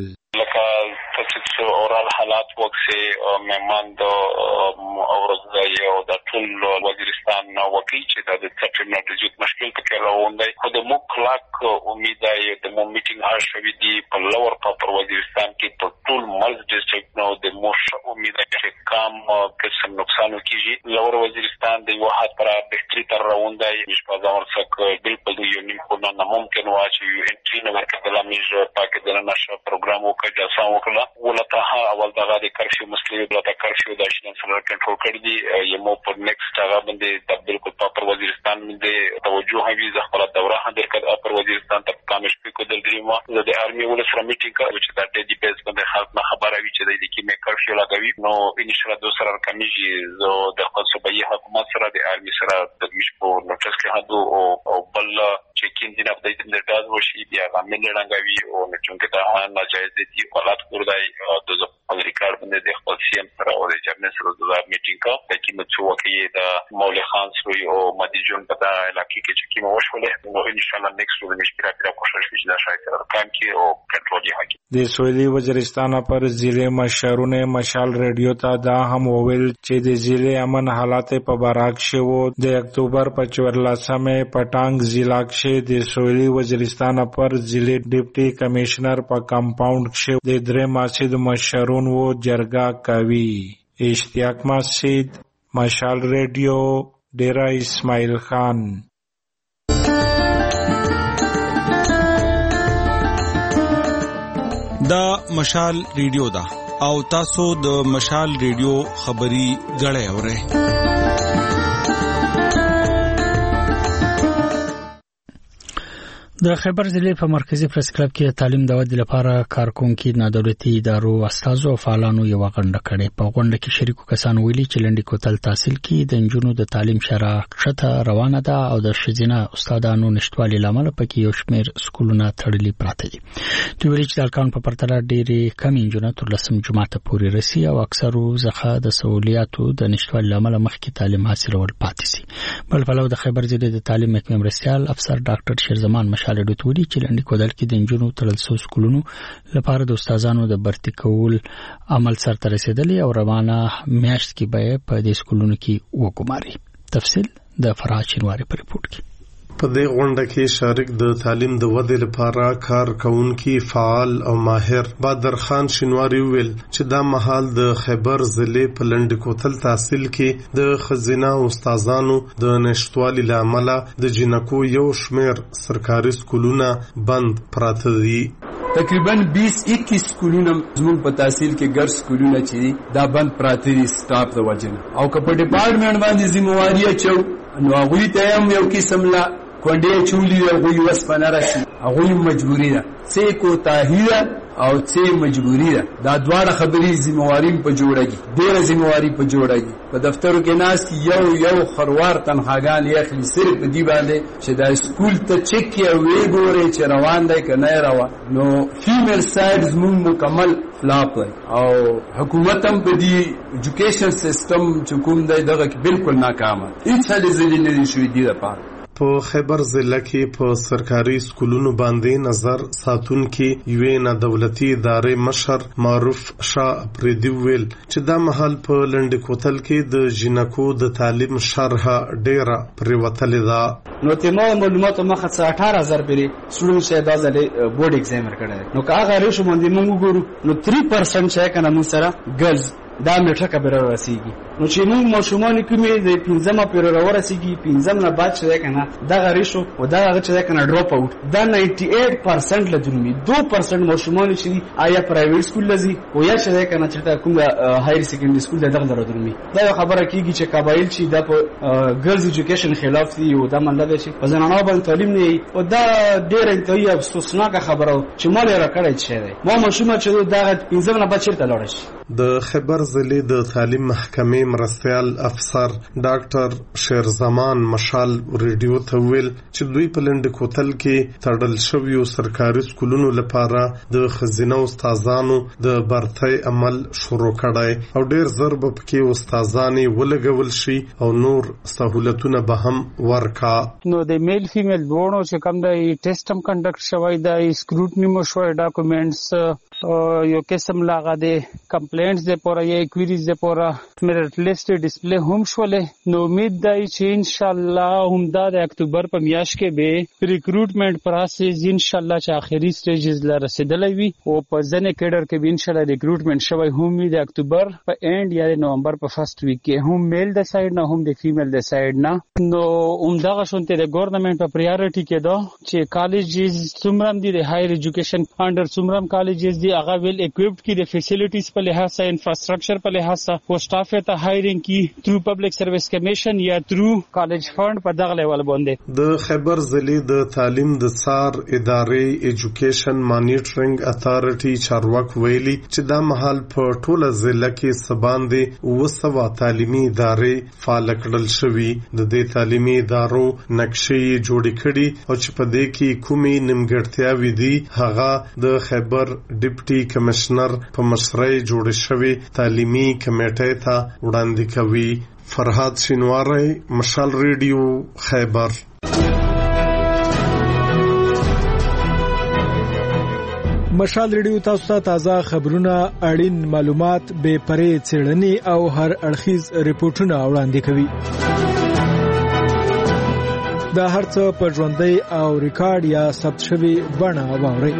حالات وکسه مهماند اورزای او د ټول وزیرستان وکیل چې د څپړ نه د جوت مشکل کې راوندای خو د مخلق امید دی د مو میټینګ هاشوي دی په لور په وزیرستان کې په ټول مرز ډیسټریکټ نو د موش امید دی چې کم قسم نقصان کیږي لور وزیرستان د یو حد پر بهتري تر راوندای نشو دا ورڅک بالکل یو نیم کو نه ممکن واچي انټری نه ورکړل میږي پاکستان نشه پروګرام وکړ جاسا وکړه ولته اول دغه د کرفیو مسلې بلته کرفیو د شین سره کنټرول کړی دی یمو پر نیکسټ هغه باندې د بالکل په وزیرستان باندې توجه هوي ځ خپل دوره هندر کړه پر وزیرستان ته کامیش په د دریمه د ارمي ول سره میټینګ کړو چې د ډي بیس باندې خلک نه خبره وي چې د دې کې مې کرفیو لګوي نو ان شاء الله دوسر کمیږي زه د خپل صوبایي حکومت سره د ارمي سره د مش په نوټس کې هدو او بل چې کیندین اپ د دې داز وشي بیا باندې لنګوي او چې دا ناجایز دي حالات کوردای د امریکا باندې د خپل سیم سره او د جرمن سره د میټینګ کا د کیمه څو کې د مولوی خان سوی او مدیجون په د علاقې کې چې کیمه وشولې نو ان شاء الله نیکسټ د مشکل پیدا کوشش وکړي دا شاید ارکان کې او کنټرول یې حق د سویلي وزیرستان پر ضلع مشرونه مشال ریډیو ته دا هم وویل چې د ضلع امن حالات په باراک شو د اکتوبر په 14مه پټانګ ضلع کې د سویلي وزیرستان پر ضلع ډیپټي کمشنر په کمپاوند کې د درې ماسید مشرون و جرګه کوي اشتیاق مسجد مشال ریډیو ډیرا اسماعیل خان دا مشال ریډیو دا او تاسو د مشال ریډیو خبري غړې اورئ د خیبر ضلع په مرکزی پریس کلب کې تعلیم د ودې لپاره کارکونکو نادولتي ادارو استادو او فعالانو یو غونډه کړې. په غونډه کې شریکو کسانو ویلي چې لنډی کوتل تحصیل کې د انجونو د تعلیم شرح کښته روانه ده او د شزینه استادانو نشټوالي لامل پکې یو شمېر سکولونه تړلي پراته دي. دوی ویلي چې د الکان په پرتله ډېری کم انجونو تر لسم جماعت پورې رسي او اکثرو ځخه د سہولیاتو د نشټوالي لامل مخکې تعلیم حاصلول پاتې سي. بل پلو د خیبر ضلع د تعلیم محکمې مرستيال افسر ډاکټر شیرزمان مشال ډوتوري چې لنډی کوتل کې د انجونو تړل شوو سکولونو لپاره د استادانو د برتي کول عمل سره رسیدلی او روانه میاشت کې به په دې سکولونو کې وګماري. تفصیل د فرحات شینواری په ریپورت کې. په دې غونډه کې شارک د تعلیم د ودې لپاره کار کوونکي فعال او ماهر بدر خان شینواری ویل چې دا مهال د خیبر ضلع په لنډ کوتل تحصیل کې د خزینه استادانو د نشټوالي لامل د جنکو یو شمیر سرکاري سکولونه بند پراته دي. تقریبا 20-21 سکولونه زموږ په تحصیل کې ګر سکولونه چې دا بند پراته دي سټاپ د وجنه او که په ډپارټمنټ باندې ذمہواری چو نو هغه ته هم یو قسم لا کونډې چولي هغه وسپنه راشي هغه مجبوری ده څه کو تاهیه او څه مجبوری ده. دا دواړه خبرې ذمہواری په جوړیږي ډېر ذمہواری په جوړیږي. په دفترو کې ناس یو خروار تنخواګان یې اخلي صرف دی باندې چې دا سکول ته چک یا وی ګوري چې روان دی که نه روان. نو فیمیل سایډ زموږ مکمل فلاپ دی او حکومت هم په دې ایجوکیشن سیستم چې کوم دی دغه کې بالکل ناکامه هیڅ هلې ځلې نه دي شوي دي لپاره. په خیبر ضلع کې په سرکاري سکولونو باندې نظر ساتونکي یوې نه دولتي ادارې مشر معروف شاه پریدي ویل چې دا مهال په لنډ کوتل کې د جنکو د تعلیم شرح ډیره پریوتلې ده. نو تیمه معلوماتو مخه 18000 پیری سټوډنټ شه دا ځلې بورډ ایگزام ورکړل. نو که هغه ریشو باندې موږ وګورو نو 3% چې کنه موږ سره ګرلز دا میټه کبره رسیږي. نو چې موږ ماشومان کومې د 15 پیره ورسیږي 15 نه بعد چې کنه دا غریشو او دا هغه چې کنه ډراپ اوټ دا 98% لدرمي 2% ماشومان چې آیا پرایویټ سکول لذي او یا چې کنه چې کوم هایر سیکنډري سکول دغه لدرمي. دا خبره کیږي چې قبایل چې د ګرلز ایجوکیشن خلاف دي او دا منل دي چې زنانو باندې تعلیم نه او دا ډېر انتهایی افسوسناک خبره چې مال را کړی چې ما ماشومان چې دا 15 نه بعد چیرته لاړ شي. د خیبر ضلع د تعلیم محکمې مرستيال افسر ډاکټر شیرزمان مشال ریډیو ته ویل چې دوی په لنډ کوتل کې تړل شویو سرکاري سکولونو لپاره د خزینه استادانو د برتۍ عمل شروع کړای او ډېر زر به پکې استادانې ولګول شي او نور سہولتونه به هم ورکا. نو د میل فیمیل دوړو چې کوم د ټیسټ هم کنډکټ شوی د سکروټنی مو شوی ډاکومېنټس یو قسم لاغه د کمپلینټس د پورا یا کویریز د پورا میرټ لیست ډسپلی هم شولې. نو امید دی چې ان شاء الله همدا د اکتوبر په میاشت کې به ریکروټمنټ پروسس ان شاء الله چې اخري سټیجز لا رسیدلې وي او په ځنه کډر کې به ان شاء الله ریکروټمنټ شوی هم د اکتوبر په اینډ یا د نومبر په فرست ویک کې هم میل د سایډ نه هم د فیمیل د سایډ نه. نو همدغه شونته د ګورنمنت په پریارټی کې دا چې کالجز څومره دي د هایر ایجوکیشن انډر څومره کالجز دي هغه ویل اکوپډ کی د فیسیلیټیز په لحاظ سره انفراستراکچر په لحاظ سره او سټاف ته هایرینګ کی تھرو پبلک سرویس کمیشن یا تھرو کالج فند په دغه لیول باندې. د خیبر ضلع د تعلیم د څار ادارې ایجوکیشن مانیټرینګ اتارټي چارواک ویلي چې دا مهال په ټوله ضلع کې سباندې 200 تعلیمي ادارې فعال کړل شوي. د دې تعلیمي ادارو نقشې جوړې کړي او چې په دې کې کومې نیمګړتیاوې دي هغه د خیبر ډیپټي کمشنر په مشرۍ جوړ شوی تعلیمي کمیټې ته وړاندې کوي. فرحات شینواری مشال ریډیو خیبر. مشال ریډیو تاسو ته تازه خبرونه اړین معلومات به پرې څېړنې او هر اړخیز ریپورتونه وړاندې کوي. دا هرڅه په ژوندۍ او ریکارډ یا ثبت شوی بڼه واورئ.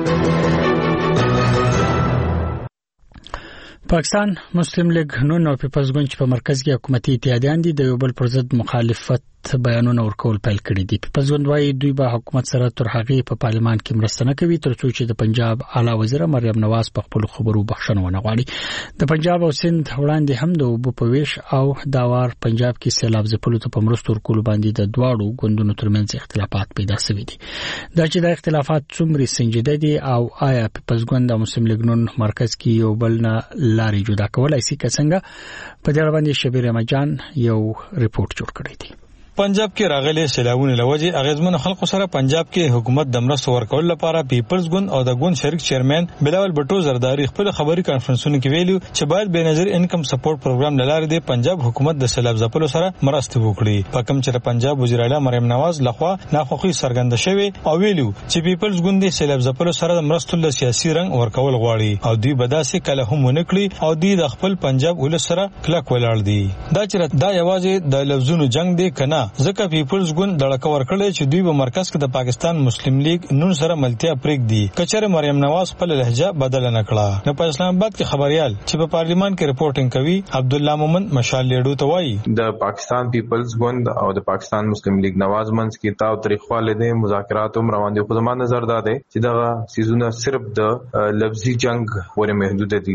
پاکستان مسلم لیگ نون او پیپلز ګوند په مرکز کې حکومتي اتحادیان دي د یو بل پر ضد مخالفت بیانونه ورکول پیل کړي دي. پیپلز ګوند وايي دوی به حکومت سره تر هغه په پارلمان کې مرسته نه کوي تر څو چې د پنجاب اعلی وزیر مریم نواز په خپل خبرو بخښنه ونه غواړي. د پنجاب او سند وړاندې هم د اوبو په ویش او داوار پنجاب کې سیلاب ځپلو ته په مرستو ورکول باندې د دواړو ګوندونو ترمنځ اختلافات پیدا شوي دي. دا چې د اختلافات څومره سنجیده دي او آیا پیپلز ګوند او مسلم لیگ نون مرکز کې یو بل نه لارې جدا کولای شي که څنګه، په دې اړه باندې شبیر احمدجان یو ریپورت جوړ کړی دی. پنجاب کې راغلي سیلابونه لوجه اغیزمن خلکو سره پنجاب کې حکومت د مرستو ورکول لپاره پیپلز ګوند او د ګوند شریک چیرمن بلاول بټو زرداری خپل خبري کانفرنسونو کې ویلو چې باید به نظر انکم سپورټ پروګرام لاره د پنجاب حکومت د سیلاب ځپلو سره مرسته وکړي. په کوم چې پنجاب وزیر اعلی مریم نواز لخوا ناخوښي څرګنده شوی او ویلو چې پیپلز ګوند د سیلاب ځپلو سره د مرستو له سیاسي رنګ ورکول غواړي او دوی بداسي کله هم ونکړي او دوی د خپل پنجاب ولس سره کلک ولاړ دي. دا چې دا یوازې د لفظونو جنگ دی کنه، ځکه پیپلز ګوند دړه ور کړی چې دوی په مرکز کې د پاکستان مسلم لیگ نون سره ملتیا پرېږدي کچره مریم نواز خپل لهجه بدل نه کړه. نو په اسلام آباد کې خبريال چې په پارلیمان کې ریپورټینګ کوي عبد الله مومن مشال لیډو ته وایي د پاکستان پیپلز ګوند او د پاکستان مسلم لیگ نواز منځ کې تاو طریقواله دي مذاکرات هم روان دي. خو زموږ نظر دا دی چې دا سيزونه صرف د لفظي جنگ ورې محدود دي.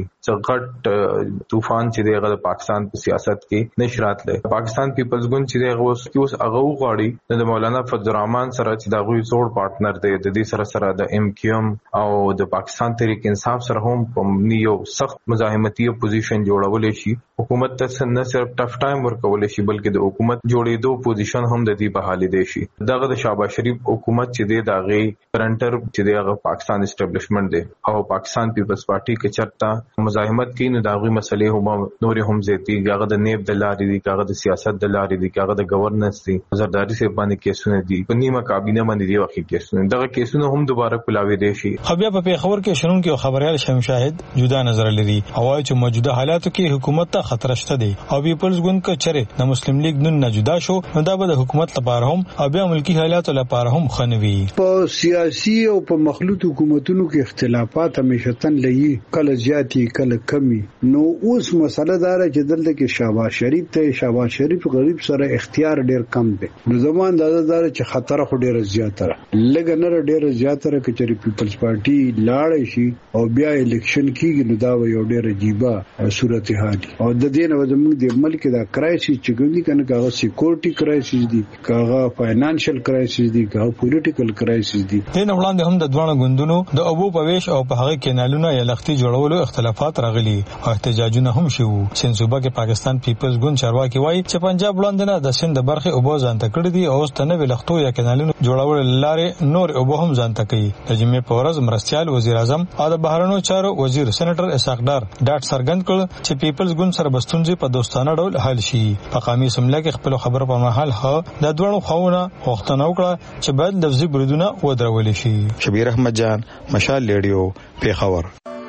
څغټ طوفان چې دغه پاکستان په سیاست کې نشرات لري. پاکستان پیپلز ګوند چې دغه اوس هغه غواړي د مولانا فضل الرحمن سره چې دا غوي زوړ پارټنر دی د دې سره د ام کیو ام او د پاکستان تحریک انصاف سره هم په یو سخت مزاحمتي پوزیشن جوړول شي. حکومت ته نه صرف ټف ټایم ورکول شي بلکې د حکومت جوړېدو پوزیشن هم د دې بحالي دی شي. دغه د شهباز شریف حکومت چې دی دغه کرنټر چې دی پاکستان اسټابلیشمنت دی او پاکستان پیپلز پارټي کې چرته مزاحمت کوي نو دغه مسلې هم نور هم زیاتی هغه د نیب د لارې دي هغه د سیاست د لارې دي هغه د گورننس دي زرداری سے باندې کیسونه دي په نیمه کابینه باندې دی وخت کیسونه دغه کیسونه هم دوباره کولاوي دي شي. خبریا په پیښور کې شنن کې خبريال شمشاهد جدا نظر لري او چې موجوده حالاتو کې حکومت ته خطر شته دي او پیپلز ګوند کې چره د مسلم لیگ نن نه جدا شو نو دا به د حکومت لپاره هم او بیا ملکی حالاتو لپاره هم خنوي. په سیاسي او په مخلوط حکومتونو کې اختلافات همیشه تن لې کله زیاتی کله کمی. نو اوس مسله دا ده چې دلته کې شهباز شریف غریب سره اختیار ډیر کم دی. نو زموږ دا چې خطر خو ډیر زیاتره لګ نه ډیر زیاتره چې پیپلز پارټي لاړ شي او بیا الیکشن کیږي نو دا یو ډیر عجیبه صورتحال او د دې نه زموږ د ملک دا کرایسس چې ګوندي کنه کاغه سکیورټي کرایسس دي کاغه فاینانشل کرایسس دي کاغه پولیټیکل کرایسس دي. د نه وړاندې هم د دوه ګوندونو د اوبو په ویش او په هغه کینالونو یا لختي جوړولو اختلافات راغلي او احتجاجونه هم شوه. سند صوبه کې پاکستان پیپلز ګوند چارواکي وایي چې پنجاب وړاندې نه د سند برخه اوبو ځان تکړه دي او ستنه ولختو یا کینالونو جوړول لارې نور اوبو هم ځان تکي. د جمعې په ورځ مرستيال وزیر اعظم او د بهرنیو چارو وزیر سېنیټر اسحاق ډار ډاټ سرګند کړ چې پیپلز ګوند سره بستونځي په دوستانه ډول حل شي. په قومي سمله کې خپل خبر په محل ها د دوه خوونه وختونه وکړه چې باید لفظي بریدونه ودرول شي. شبیر احمد جان مشال ریډیو پیښور.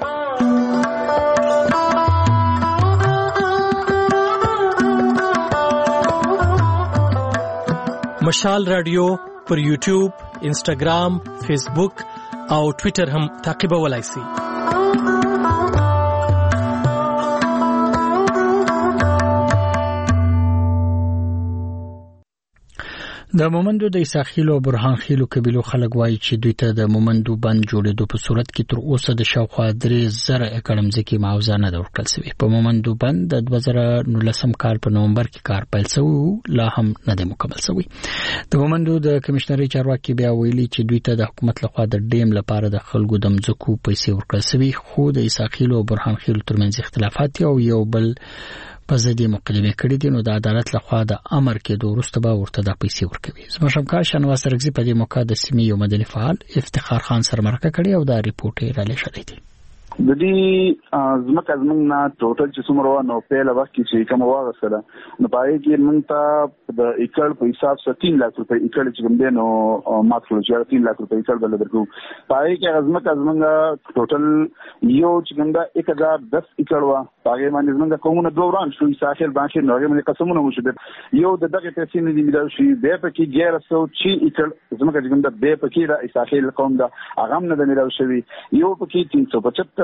مشال رادیو پر یوټیوب، انسټاګرام، فیسبوک او ټوئیټر هم تعقیبولای شئ. د مومندو د اساخیل او برهان خیلو قبیلو خلک وایي چې دوی ته د مومندو بند جوړېدو په صورت کې تر اوسه د شاوخوا 3,000 ایکړ ځمکې معاوضه نه ورکړل شوې. په مومندو بند د 2019 کال په نومبر کې کار پیل شوی لا هم نه دی مکمل شوی. د مومندو د کمشنري چارواکي بیا ویلي چې دوی ته د حکومت لخوا د ډیم لپاره د خلکو د ځمکو پیسې ورکړل شوی خو د اساخیل او برهان خیلو ترمنځ اختلافات او یو بل په ځدې مقدمه کړې دي نو د عدالت لخوا د امر کېدو وروسته به ورته د پیسې ورکوي. زما شمکار شنواز سرګزي په دې موقع د سیمې یو مدني فعال افتخار خان سره مرکه کړې او دا ریپورت یې را لېږلی دی. د دې زمکه زمونږ نه ټوټل چې څومره نو په لوخت کې چې کوم واغسله نو پای کې مونږ ته د ایکړ په حساب 3 لک روپۍ ایکړ چې کوم دی نو ماته چې 3 لک روپۍ ایکړ بل درکو. پای کې زمکه زمونږ ټوټل یو چې کوم دا 1010 ایکړ وا پای باندې زمونږ کومه دوه وران شو ساحل باندې نو موږ قسمونه وشو یو د دغه پیسې نه دی ملو شي به پکې 1100 ایکړ زمکه چې کوم دا به پکې را ساحل کوم دا هغه نه د ملو شوی یو پکې 375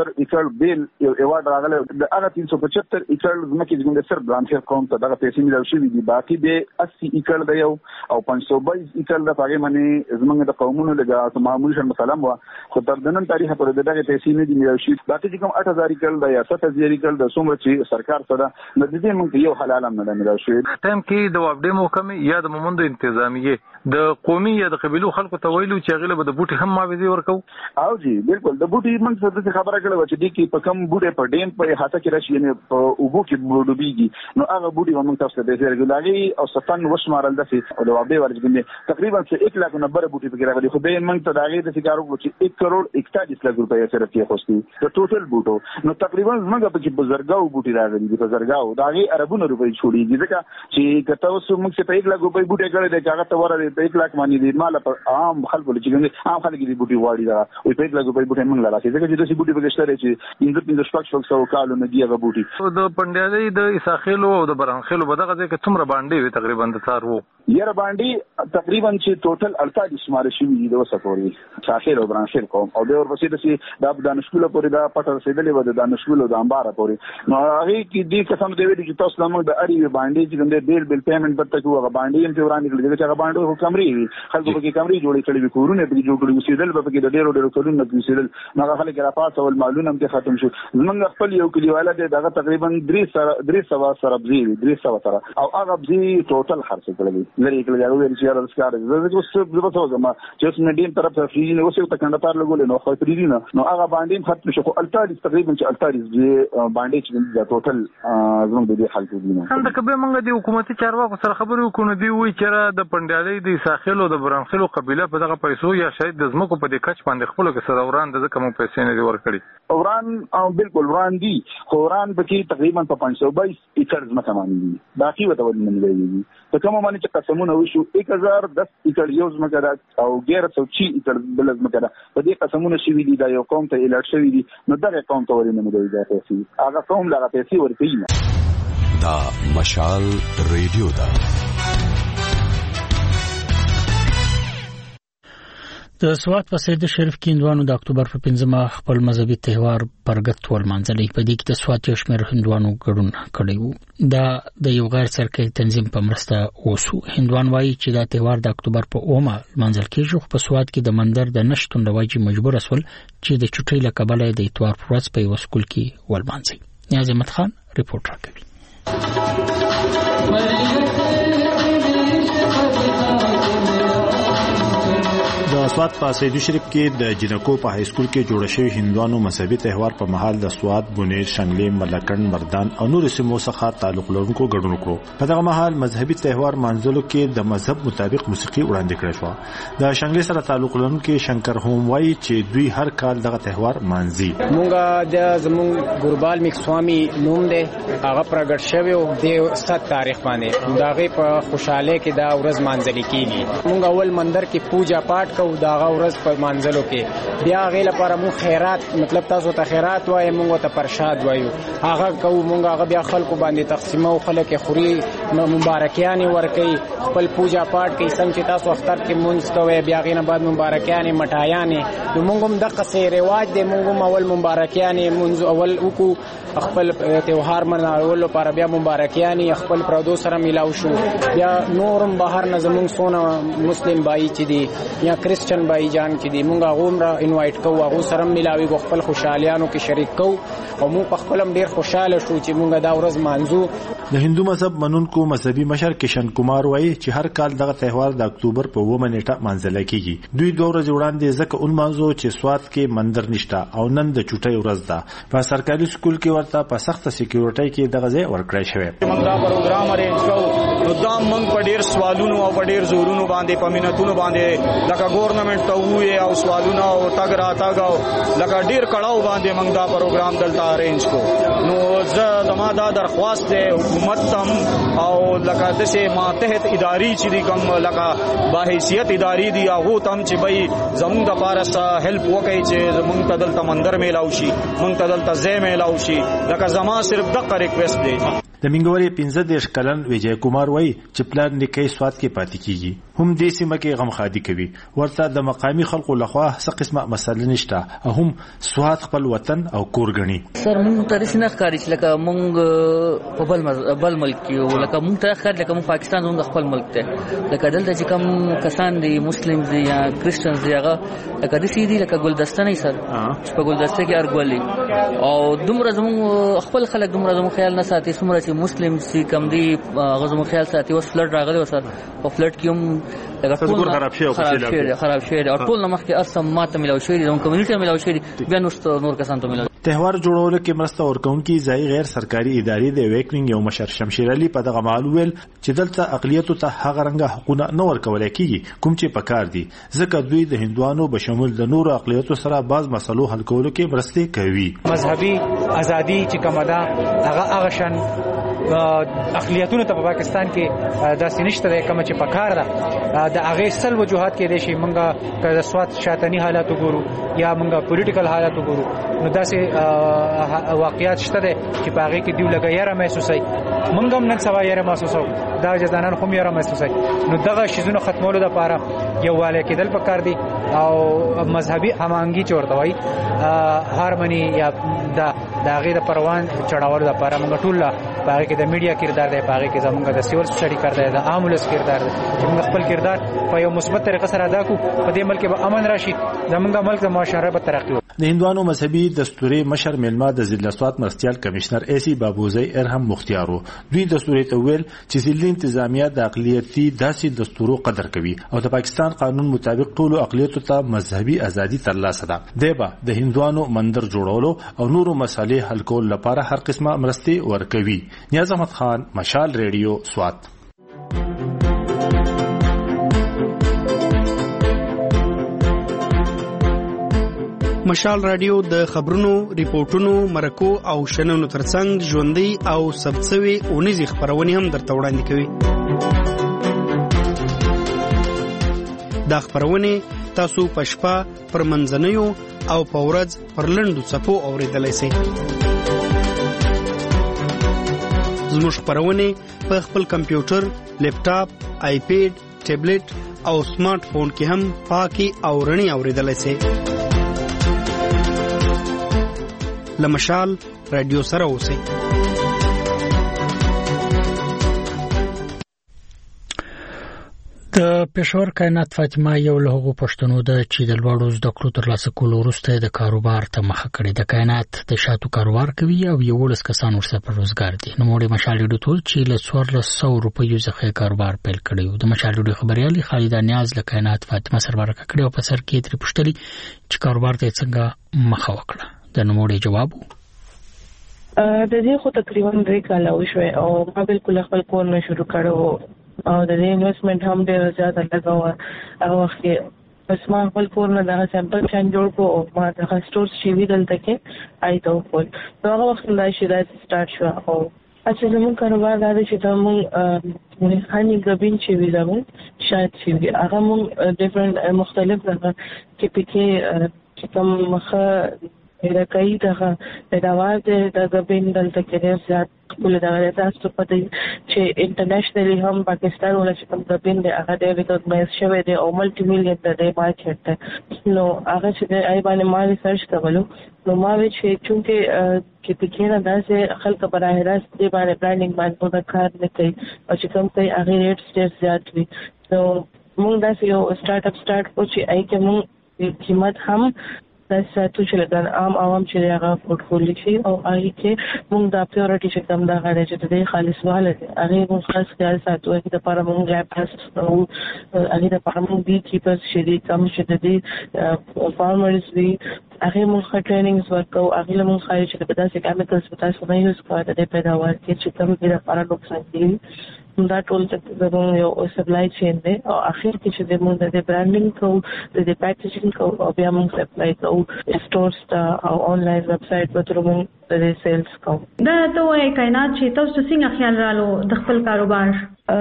375 ایکړ بیل یو ایوارډ راغله د هغه 375 ایکړ زمکه چې د سر برانشر قوم ته دغه پیسې ملو شي دي باقي به 80 ایکړ دی او 522 ایکړ د هغه باندې زمونږ د قومونو لګا معمولی شن مثلا وا خو تر دنن تاریخ پر دغه پیسې نه دي ملو شي باقي چې کوم 8000 ایکړ دی یا 7000 ایکړ د څومره چې سرکار سره د دې موږ یو حلال هم نه ملو شي ټیم کې د وابډې محکمې یا د مومند انتظامیه د قومي یا د قبيلو خلکو ته ویلو چې غله به د بوټي هم معاوضه ورکو او جی بالکل د بوټي موږ څه خبره کړو چې د کې په کم بوټي په ډیم په هاته کې راشي نه په اوبو کې ډوبېږي نو هغه بوټي موږ تاسو ته د ریګولاري او ستن وشمارل دسي او د وابې ورګنې تقریبا 1 لک 90 بوټي په کې راغلي خو به موږ ته داغه د سکارو چې 1 کروڑ 41 لک روپیا سره کې خوستي د ټوټل بوټو نو تقریبا موږ په کې بزرګاو بوټي راغلي د بزرګاو داغه عربونو روپۍ چھوړي ځکه چې کته اوس موږ چې په 1 لک روپۍ بوټي کړل د هغه ته ورته په 1 لک باندې مال په عام خلکو چې عام خلک دي بوټي واړي دا او په 1 لک روپۍ بوټي موږ لاره ځکه چې د بوټي په کشتره چې 15 کالو نه دی هغه بوټي د پندیالي د اساخیلو او د برانخیلو په دغه ځای کې څومره باندې وي تقریبا د څار وو یره باندې تقریبا چې ټوټل 48 شمار شي د وسپوري شاخیل او برانخیل کوم او د ورپسې د دانشګولو پورې دا پټ رسیدلې و د دانشګولو د انبار پورې نو هغه کې د قسم دی چې تاسو موږ د اړي باندې چې کوم د بیل پېمنټ پته کوو هغه باندې هم وران کړل چې هغه باندې خو کمري خلکو کې کمري جوړې کړې وي کورونه په جوړ کړل وسیدل په کې د ډېرو کورونه کې وسیدل نو خلک را پاس او معلومه هم ته ختم شو زمونږ خپل یو کلیواله دغه تقریبا 300 سربزي 300 سره او هغه بزي ټوټل خرڅ کړل لري کړل چې یاره سکار زه اوس په څه ما چې اوس مډین طرف ته فری نه اوسه ته کنډتار لګول نو خو فری نه نو هغه باندې ختم شو 48 تقریبا چې 48 باندې چې د ټوټل زموږ د دې حالت دي نو څنګه کبه موږ د حکومتي چارواکو سره خبرې وکړو دی وی چې د پندیالي د ساحل او د برانخیلو قبيله په دغه پیسو یا شاید د زمکو په دې کچ باندې خپل کې سره وران د کوم پیسې نه دی ورکړي وران بالکل وران دي خو وران بکی تقریبا په 522 ایکړ زمکه باندې باقي وته ولنه ملي ته کوم باندې چې قسمونه وشو 1010 ایکړ یو زمکه ده او 1106 ایکړ بل زمکه ده په دې قسمونه شوي دي دا یو قوم ته الټ شوي دي نو دغه قوم ته ورنه ملي دا پیسې هغه قوم لا پیسې ورکړي دا مشال ریډیو دا د سوات په سید شریف کې هندوانو د اکتوبر په 15مه خپل مذهبي تهوار پرګت ولمانځلې په دې کې د سوات یو شمېر هندوانو ګډون کړی وو دا د یو غیر سرکاري تنظیم په مرسته وسو هندوان وایي چې دا تهوار د اکتوبر په 9مه لمانځل کېږي خو په سوات کې د مندر د نشټون لوجې مجبور اسول چې د چټۍ له کبله د اتوار پر ورځ په یو سکول کې ولمانځي نیاز احمد خان ریپورت راکوي د سوات په سید شریف کې د جنکو په های سکول کې جوړ شوی هندوانو مذهبي تهوار په محل د سوات بونیر شنګلې ملکن مردان او نور سیمو څخه تعلق لرونکو ګډون کړو په دغه محل مذهبي تهوار منځلو کې د مذهب مطابق موسیقي وړاندې کړې شو د شنګلې سره تعلق لرونکو شنکر هوم وایي چې دوی هر کال دغه تهوار مانځي مونږه د زمون ګوربال میکسوامي نوم دی هغه پرګټ شوی او د 7 تاریخ باندې داغه په خوشاله کې دا ورځ مانځل کیږي مونږ اول مندر کې پوجا پاټ کو داغه ورځ په منځلو کې بیا غیله لپاره مو خیرات مطلب تاسو ته خیرات وای مونږ ته پرشاد وایو هغه کو مونږ هغه بیا خلکو باندې تقسیمو خلک خوري مبارکیان ورکي خپل پوجا پاټ کوي څنګه چې تاسو اختر کې مونږ کوي بیا غینه بعد مبارکیان مټایان نو مونږ هم د قصې رواج دی مونږ هم اول مبارکیان مونږ اول وکړو خپل تهوار مناولو لپاره بیا مبارکیان خپل پردو سره ملاو شو بیا نورم بهر نه زمونږ سونه مسلم بای چې دی یا کرسچن بای جان چې دی مونږ هغه را انوایټ کوو هغه سره ملاوي خپل خوشالیانو کې شریک کوو او مونږ په خپل ډیر خوشاله شو چې مونږ دا ورځ مانځو د هندو مذهب منونکو مذهبي مشر کشن کمار وایي چې هر کال دغه تهوار د اکتوبر په 9 نیټه مانځل کیږي دوی 2 ورځې وړاندې ځکه اون مانځو چې سوات کې مندر نشته او نن د چټۍ ورځ ده په سرکاري سکول کې ورته په سخت سکیورټي کې دغه ځای ورکړی شوی موږ دا پروګرام ارینج کوو نو دا موږ په ډیر سوالونو او په ډیر زورونو باندې په منتونو باندې لکه ګورنمنت ته وې او سوالونه او تاګ را تاګ لکه ډیر کړهو باندې موږ دا پروګرام دلته ارینج کوو نو زه زما دا درخواست ده حکومت تم او لکه دسه ماتحت اداري چې کوم لکه با حیثیت اداري دی هغه تم چې بای زموږ د پارسته هیلپ وکړي چې زموږ ته دلته مندر میلاو شي موږ ته دلته ځای میلاو شي لکه زما صرف دغه ریکوست دی د منګوري 15 کلن وجय کمار وایي چې پلان نکي سواد کې پاتې کیږي هم دې سیمه کې غمخادي کوي ورته د مقامي خلکو لخوا څه قسمه مسله نشته هم سواد خپل وطن او کور غني سر مونږ ته رسنه ښکاري چې لکه مونږ په بل ملک کې لکه مونږ ته ښکاري لکه مونږ پاکستان زموږ خپل ملک ته لکه دلته چې کوم کسان دي مسلمان دي یا کرسچنز دي هغه لکه د سیدی لکه ګلدسته نه سر چې په ګلدسته کې ارګولي او دومره زموږ خپل خلک دومره زموږ خیال نه ساتي څومره چې مسلمان سي کم دي هغه زموږ خیال ساتي اوس فلډ راغلی وسر او فلډ کې هم لکه ټول خراب شي او ټول نه مخکې اصلا ماته ملو شي د کمیونټي ملو شي بیا نور کسان ته ملو تهوار جوړولو کې مرسته ورکونکي ځای غیر سرکاري ادارې د ویکنګ یو مشر شمشیر علي په دغه معلومل چې دلته اقلیتو ته هغه رنګه حقوقونه نه ورکول کیږي کوم چې پکار دي ځکه دوی د هندوانو بشمول د نورو اقلیتو سره بعض مسلو حل کولو کې مرسته کوي مذهبي ازادي چې کومه ده هغه شان اقلیتونو ته په پاکستان کې داسې نشته کوم چې پکار ده د هغه سل وجوهات کې د شي منګه د سواد شاتني حالات وګورو یا منګه پولیټیکل حالات وګورو نو داسې واقعیات شته چې په هغه کې دیو لګیاره محسوسای منګه هم نن سوا یې محسوسو دا ځانان خو یې محسوسای نو دغه شیزونه ختمولو لپاره یو والي کېدل پکار دي او مذهبي همانګي چورته وای هارمونی یا د غیر پروان چړاول لپاره موږ ټول باغ کې د میډیا کردار دی باغ کې زموږ د سیول سټډي کردار دی د عامولس کردار دی چې موږ خپل کردار په یو مثبت طریقه سره ادا کو په دې ملک به امن راشي زموږ ملک د معاشره به ترقی د هندوانو مذهبي دستوري مشر ملما د ضلع سواد مرستيال کمشنر ایسی بابوزی ارهم مختیارو دوی دستوري ته ویل چې ضلع انتظامیه د اقلیتي داسې دستورو قدر کوي او د پاکستان قانون مطابق ټول اقلیتو ته مذهبي ازادي ترلاسه ده دیبا د هندوانو مندر جوړولو او نورو مسالې حل کول لپاره هر قسمه مرستي ورکوي نیاز احمد خان مشال ریډیو سواد مشال رادیو د خبرونو، ریپورتونو، مرکو او شننو ترڅنګ ژوندۍ او سبڅوي اونیزي خبرونه هم درته وړاندې کوي. دا خبرونه تاسو په شپه پر منځنیو او په ورځ پر لنډو صفو اوریدلای شئ. زموږ خبرونه په خپل کمپیوټر، لیپټاپ، آیپیډ، ټابلیټ او سمارټ فون کې هم پاکي او رڼي اوریدلای شئ. لمشال رادیو سره اوسئ. د پېښور کائنات فاطمه یو له هغو پښتنو ده چې د لوړو زده کړو ترلاسه کولو وروسته د کاروبار ته مخه کړې. د کائنات د شاتو کاروبار کوي او 11 کسان ورسره په روزګار دي. نوموړي مشال ریډیو ټول چې له 1400 روپیو څخه کاروبار پیل کړی. د مشال ریډیو خبريالي خالده نیاز له کائنات فاطمه سره ورکه کړې او په سر کې ترې پوښتلې چې کاروبار ته څنګه مخه وکړه. د نوموړي جواب د دې خو تقریبا 3 کال وشوي او ما بالکل خپل کور نه شروع کړو او د دې انویسټمنټ هم ډېر زیات لګاوه. هغه وخت کې بس ما خپل کور نه د سیمپل شان جوړ کو او ما د سٹورز شي ویل تکي آیته خپل هغه وخت دا شي دا سٹارټ شو او اچھا زموږ کاروبار دا چې موږ هاني غبین چې وی زموږ شاید چې هغه موږ ډیفرنٹ مختلف کې پکې چې کوم مخه دا کوي دا پیداوار د غبین دلته کې زیات کول دا تاسو پته چې انټرنیشنلی هم پاکستان ولا چې کوم غبین د هغه د ریکګنایز شوی دی او ملټي میلیون د مارکیټ ته نو هغه چې د ای باندې ما ریسرچ کولو نو ما وی چې چونکه کې پکې نه داسې خلک براه راست دی باندې برانډینګ باندې په کار نه کوي او چې کوم کوي هغه ریټ ډېر زیات وي نو موږ داسې یو سٹارټ اپ سٹارټ کو چې ای کې موږ قیمت هم تاسو چې لګان عام عوام چې هغه پورټفولیو شي او هغه کې موږ د پیورټی چې کوم دا غواړي چې د خالص واله هغه موږ خاص خیال ساتو چې د لپاره موږ لا پاس او هغه د لپاره موږ بي کیپرز چې دي کوم چې د فارمرز وي هغه موږ ټریننګز ورکو هغه موږ خایي چې په داسې کیمیکلز په تاسو نه یوز کوو د پیداوار کې چې کوم د لپاره نقصان دي دا ټول زموږ یو سپلای چین دی او اخر کې چې موږ د برانډینګ کوو د پیکیجینګ کوو او بیا موږ سپلای کوو سٹورز ته او آنلاین ویب سټ په تر موږ د سیلز کوو. دا ته وایي کائنات چې تاسو څنګه خیال رالو د خپل کاروبار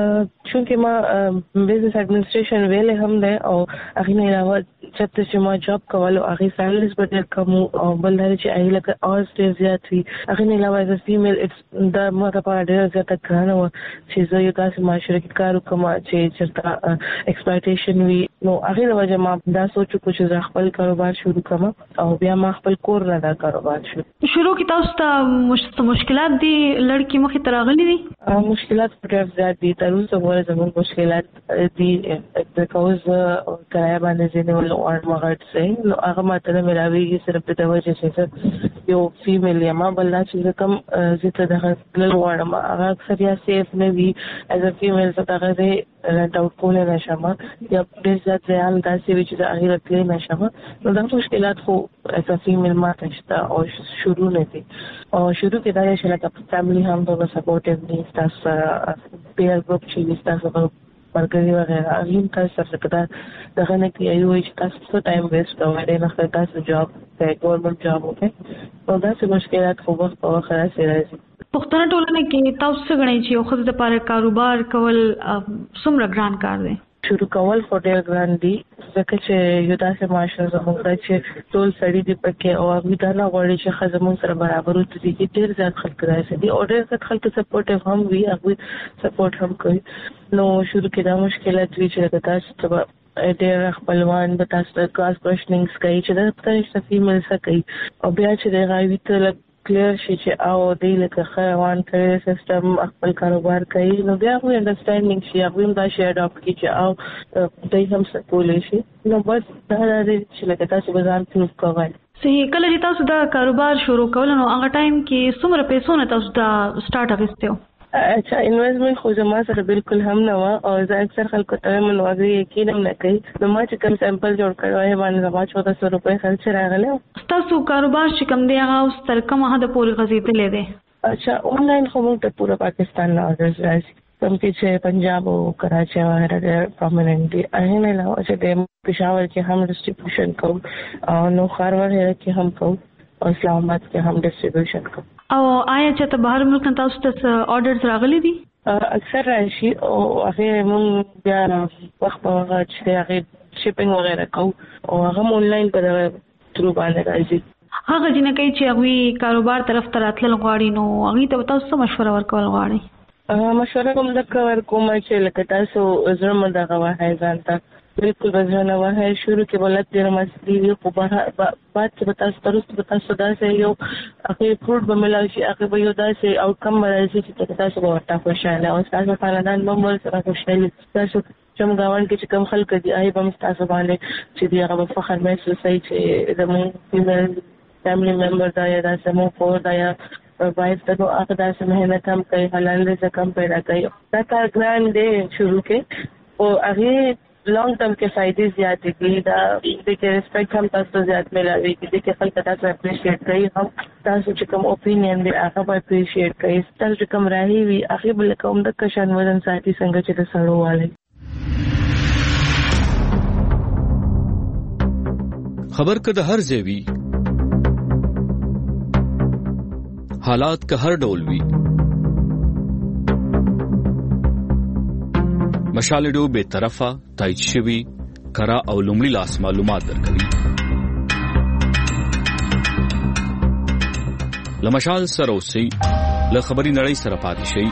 چونکه ما بزنس اډمنستریشن ویلې هم ده او هغه نه علاوه چې ما جاب کولو هغه سیلریز به ډېر کم او بل دا چې هغه لکه اورز ډېر زیات وي. هغه نه علاوه از فیمیل دا ما ته په ډېر زیاته ګرانه وه چې زه یو داسې معاشره کې کار وکړم چې چېرته ایکسپلایټیشن وي. نو هغې د وجه ما دا سوچ وکړو چې زه خپل کاروبار شروع کړم او بیا ما خپل کور نه دا کاروبار شروع کې. تاسو ته مشکلات دي لړکې مخې ته راغلي دي؟ مشکلات ډېر زیات دي. تر اوسه پورې زموږ مشکلات دي بیکاز کرایه باندې ځینې غواړم هغه څه نو هغه ماته نه ملاویږي صرف د وجه چې یو فیمیل یم. بل دا چې کوم زه ته دغه تلل غواړم هغه اکثر یا سیف نه وي ایز ا فیمیل زه دغه دی رنټ آوټ کولی نه شم یا ډېر زیات ځایان داسې وي چې د هغې نه تللی نه شم. نو دا مشکلات خو ایز ا فیمیل ماته شته او شروع نه دي او شروع کې دا چې لکه فیملی هم دومره سپورټیو دي ستاسو سره پیر ګروپ چې وي ستاسو مرګري وغیره هغه هم تاسو سره کدا دغه نه کوي یو چې تاسو څه ټایم ویسټ کوئ نه خو تاسو جاب کوئ ګورنمنت جاب وکړئ نو داسې مشکلات خو وخت په وخت راځي. پښتنه ټولنه کې تاسو څه غواړئ چې یو ښځه لپاره کاروبار کول څومره ګران کار دی؟ شروع کول خو ډېر ګران دي ځکه چې یو داسې معاشره زموږ ده چې ټول سړي دي پکې او هغوی دا نه غواړي چې ښځه زموږ سره برابر ودرېږي. ډېر زیات خلک راشي دي او ډېر زیات خلک سپورټیو هم وي هغوی سپورټ هم کوي. نو شروع کې دا مشکلات وي چې لکه تاسو ته ډېر خپلوان به تاسو ته کراس کوشنینګز کوي چې دا پته نشته فیمیل څه کوي او بیا چې د هغوی ته کلیر شي چې او دی لکه ښه روان کړی سیسټم خپل کاروبار کوي نو بیا هغوی انډرسټینډینګ شي هغوی هم دا شی اډاپټ کړي چې او دوی هم څه کولی شي. نو بس دا دی چې لکه تاسو به ځان پروف کوئ. صحیح. کله چې تاسو دا کاروبار شروع کول نو هغه ټایم کې څومره پیسو نه تاسو دا سٹارټ اخیستی و؟ اچھا انویسټمنټ خو زما سره بالکل هم نه وه او زه اکثر خلکو ته وایم نو هغوی یقین هم نه کوي. نو ما چې کوم سیمپل جوړ کړی وای باندې زما 1400 روپۍ خرچ راغلی. ستاسو کاروبار چې کوم دی هغه اوس تر کومه حده پورې غځېدلی دی؟ اچھا آنلاین خو موږ ته پوره پاکستان نه اورډرز راځي کوم کې چې پنجاب او کراچي وغیره ډېر پرماننټ دي. هغې نه علاوه چې د پېښور کې هم ډسټریبیوشن کوو او نو خاروار کې هم کوو او اسلام آباد کې هم ډسټریبیوشن کوو. او آیا چې ته بهر ملک نه تاسو ته آرډرز راغلي دي؟ اکثر راشي او هغې موږ بیا وخت په وخت چې هغې شپینګ وغیره کوو او هغه هم آنلاین په دغه ترو باندې راځي. هغه جنکۍ چې هغوی کاروبار طرف ته راتلل غواړي نو هغوی ته به تاسو څه مشوره ورکول غواړئ؟ مشوره کوم دغه ورکوم چې لکه تاسو زړه مو دغه وهئ ځان ته بالکل به زړه نه وهئ. شروع کې به لږ ډېره مستي وي خو بعد چې به تاسو تر وروسته به تاسو داسې یو هغې فروټ به میلاو شي هغې به یو داسې آوټکم به راځي چې تاسو به ورته خوشحاله او ستاسو خاندان به هم ورسره خوشحالي. ستاسو کوم ګاونډ کې چې کوم خلک دي هغې به هم ستاسو باندې چې دي هغه به فخر محسوسوي چې زموږ فیمیل فیملی ممبر دا یا دا زموږ کور دا یا وایف ته نو هغه داسې محنت هم کوي حلال رزق هم پیدا کوي. دا کار ګران دی شروع کې او هغې لانګ ټرم کې فائدې زیاتې دي. دا دې کې ریسپیکټ هم تاسو ته زیات میلاویږي دې کې خلک تاسو اپریشیټ کوي هم تاسو چې کوم اوپینین دی هغه به اپریشیټ کوي. تاسو چې کوم راهي وي هغې به لکه همدغه شان وزن ساتي څنګه چې د سړو والی. خبر که د هر ځای وي حالات که هر ډول وي مشال ریډیو بے طرفه تایید شوی کرا او لومړی لاس معلومات درکوي. لمشال سره اوسئ له خبري نړۍ سره پاتې شئ.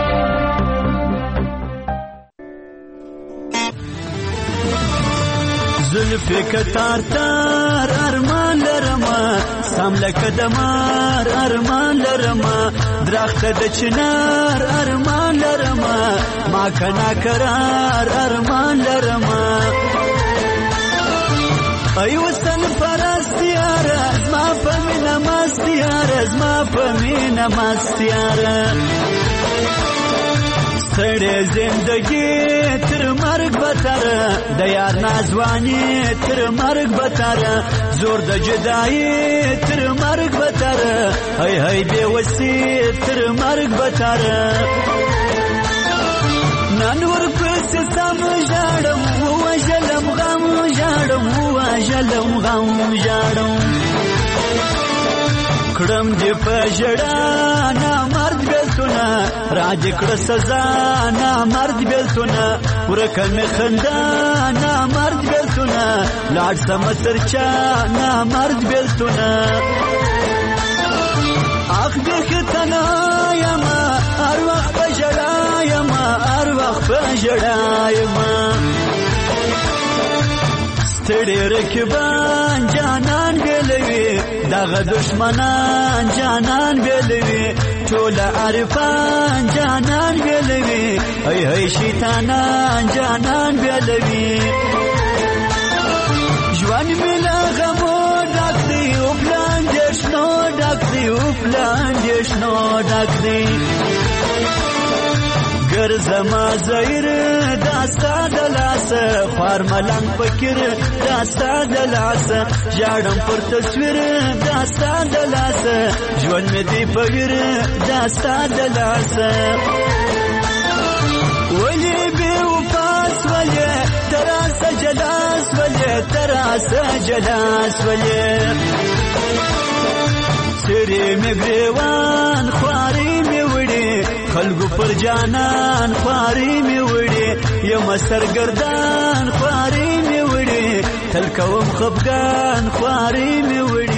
زلفی کتار تار ارمان لرما سام لکه دمار ارمان لرما درخت د چنار ارمان لرما ما کنا کرار ارمان لرما ای وطن پرست یاره زما په مینه مست یاره زما په مینه مست یاره سړی زندگی تر مرګ بتره د یار نازوانی تر مرګ بتره زور د جدایی تر مرګ بتره هی هی بے وسی تر مرګ بتره نن ورپس سم ژړم وژلم غم ژړم وژلم غم ژړم کړم دې په ژړا نه مرګ بسونه راج کړه سزا نامرد بیلتونه ورکه مې خندا نامرد بیلتونه لاړ سم تر چا نامرد بیلتونه اخ دختنا یما هر وخت په ژړا یما هر وخت په ژړا یما ستړي رکبان جانان بیلوي دغه دشمنان جانان بیلوي ټول عارفان جانان بیلوي هی هی شیطانان جانان بیلوي ژوند مې له غمو ډک دی او پلان دې شنو ډک دی او پلان دې شنو ډک دی ګرځما زیر داستا دلاس خوار ملنګ فکر داستا دلاس ژړم پر تصویر داستا دلاس ژوند مې دی پویر داستا دلاس ولی به وپاس ولی تراس جلاس ولی تراس جلاس ولی سری می گریوان خواری می وړي خلګو پر جانان خواری می وړي یم سرګردان خواری می وړي تل کوم خفګان خواری می وړي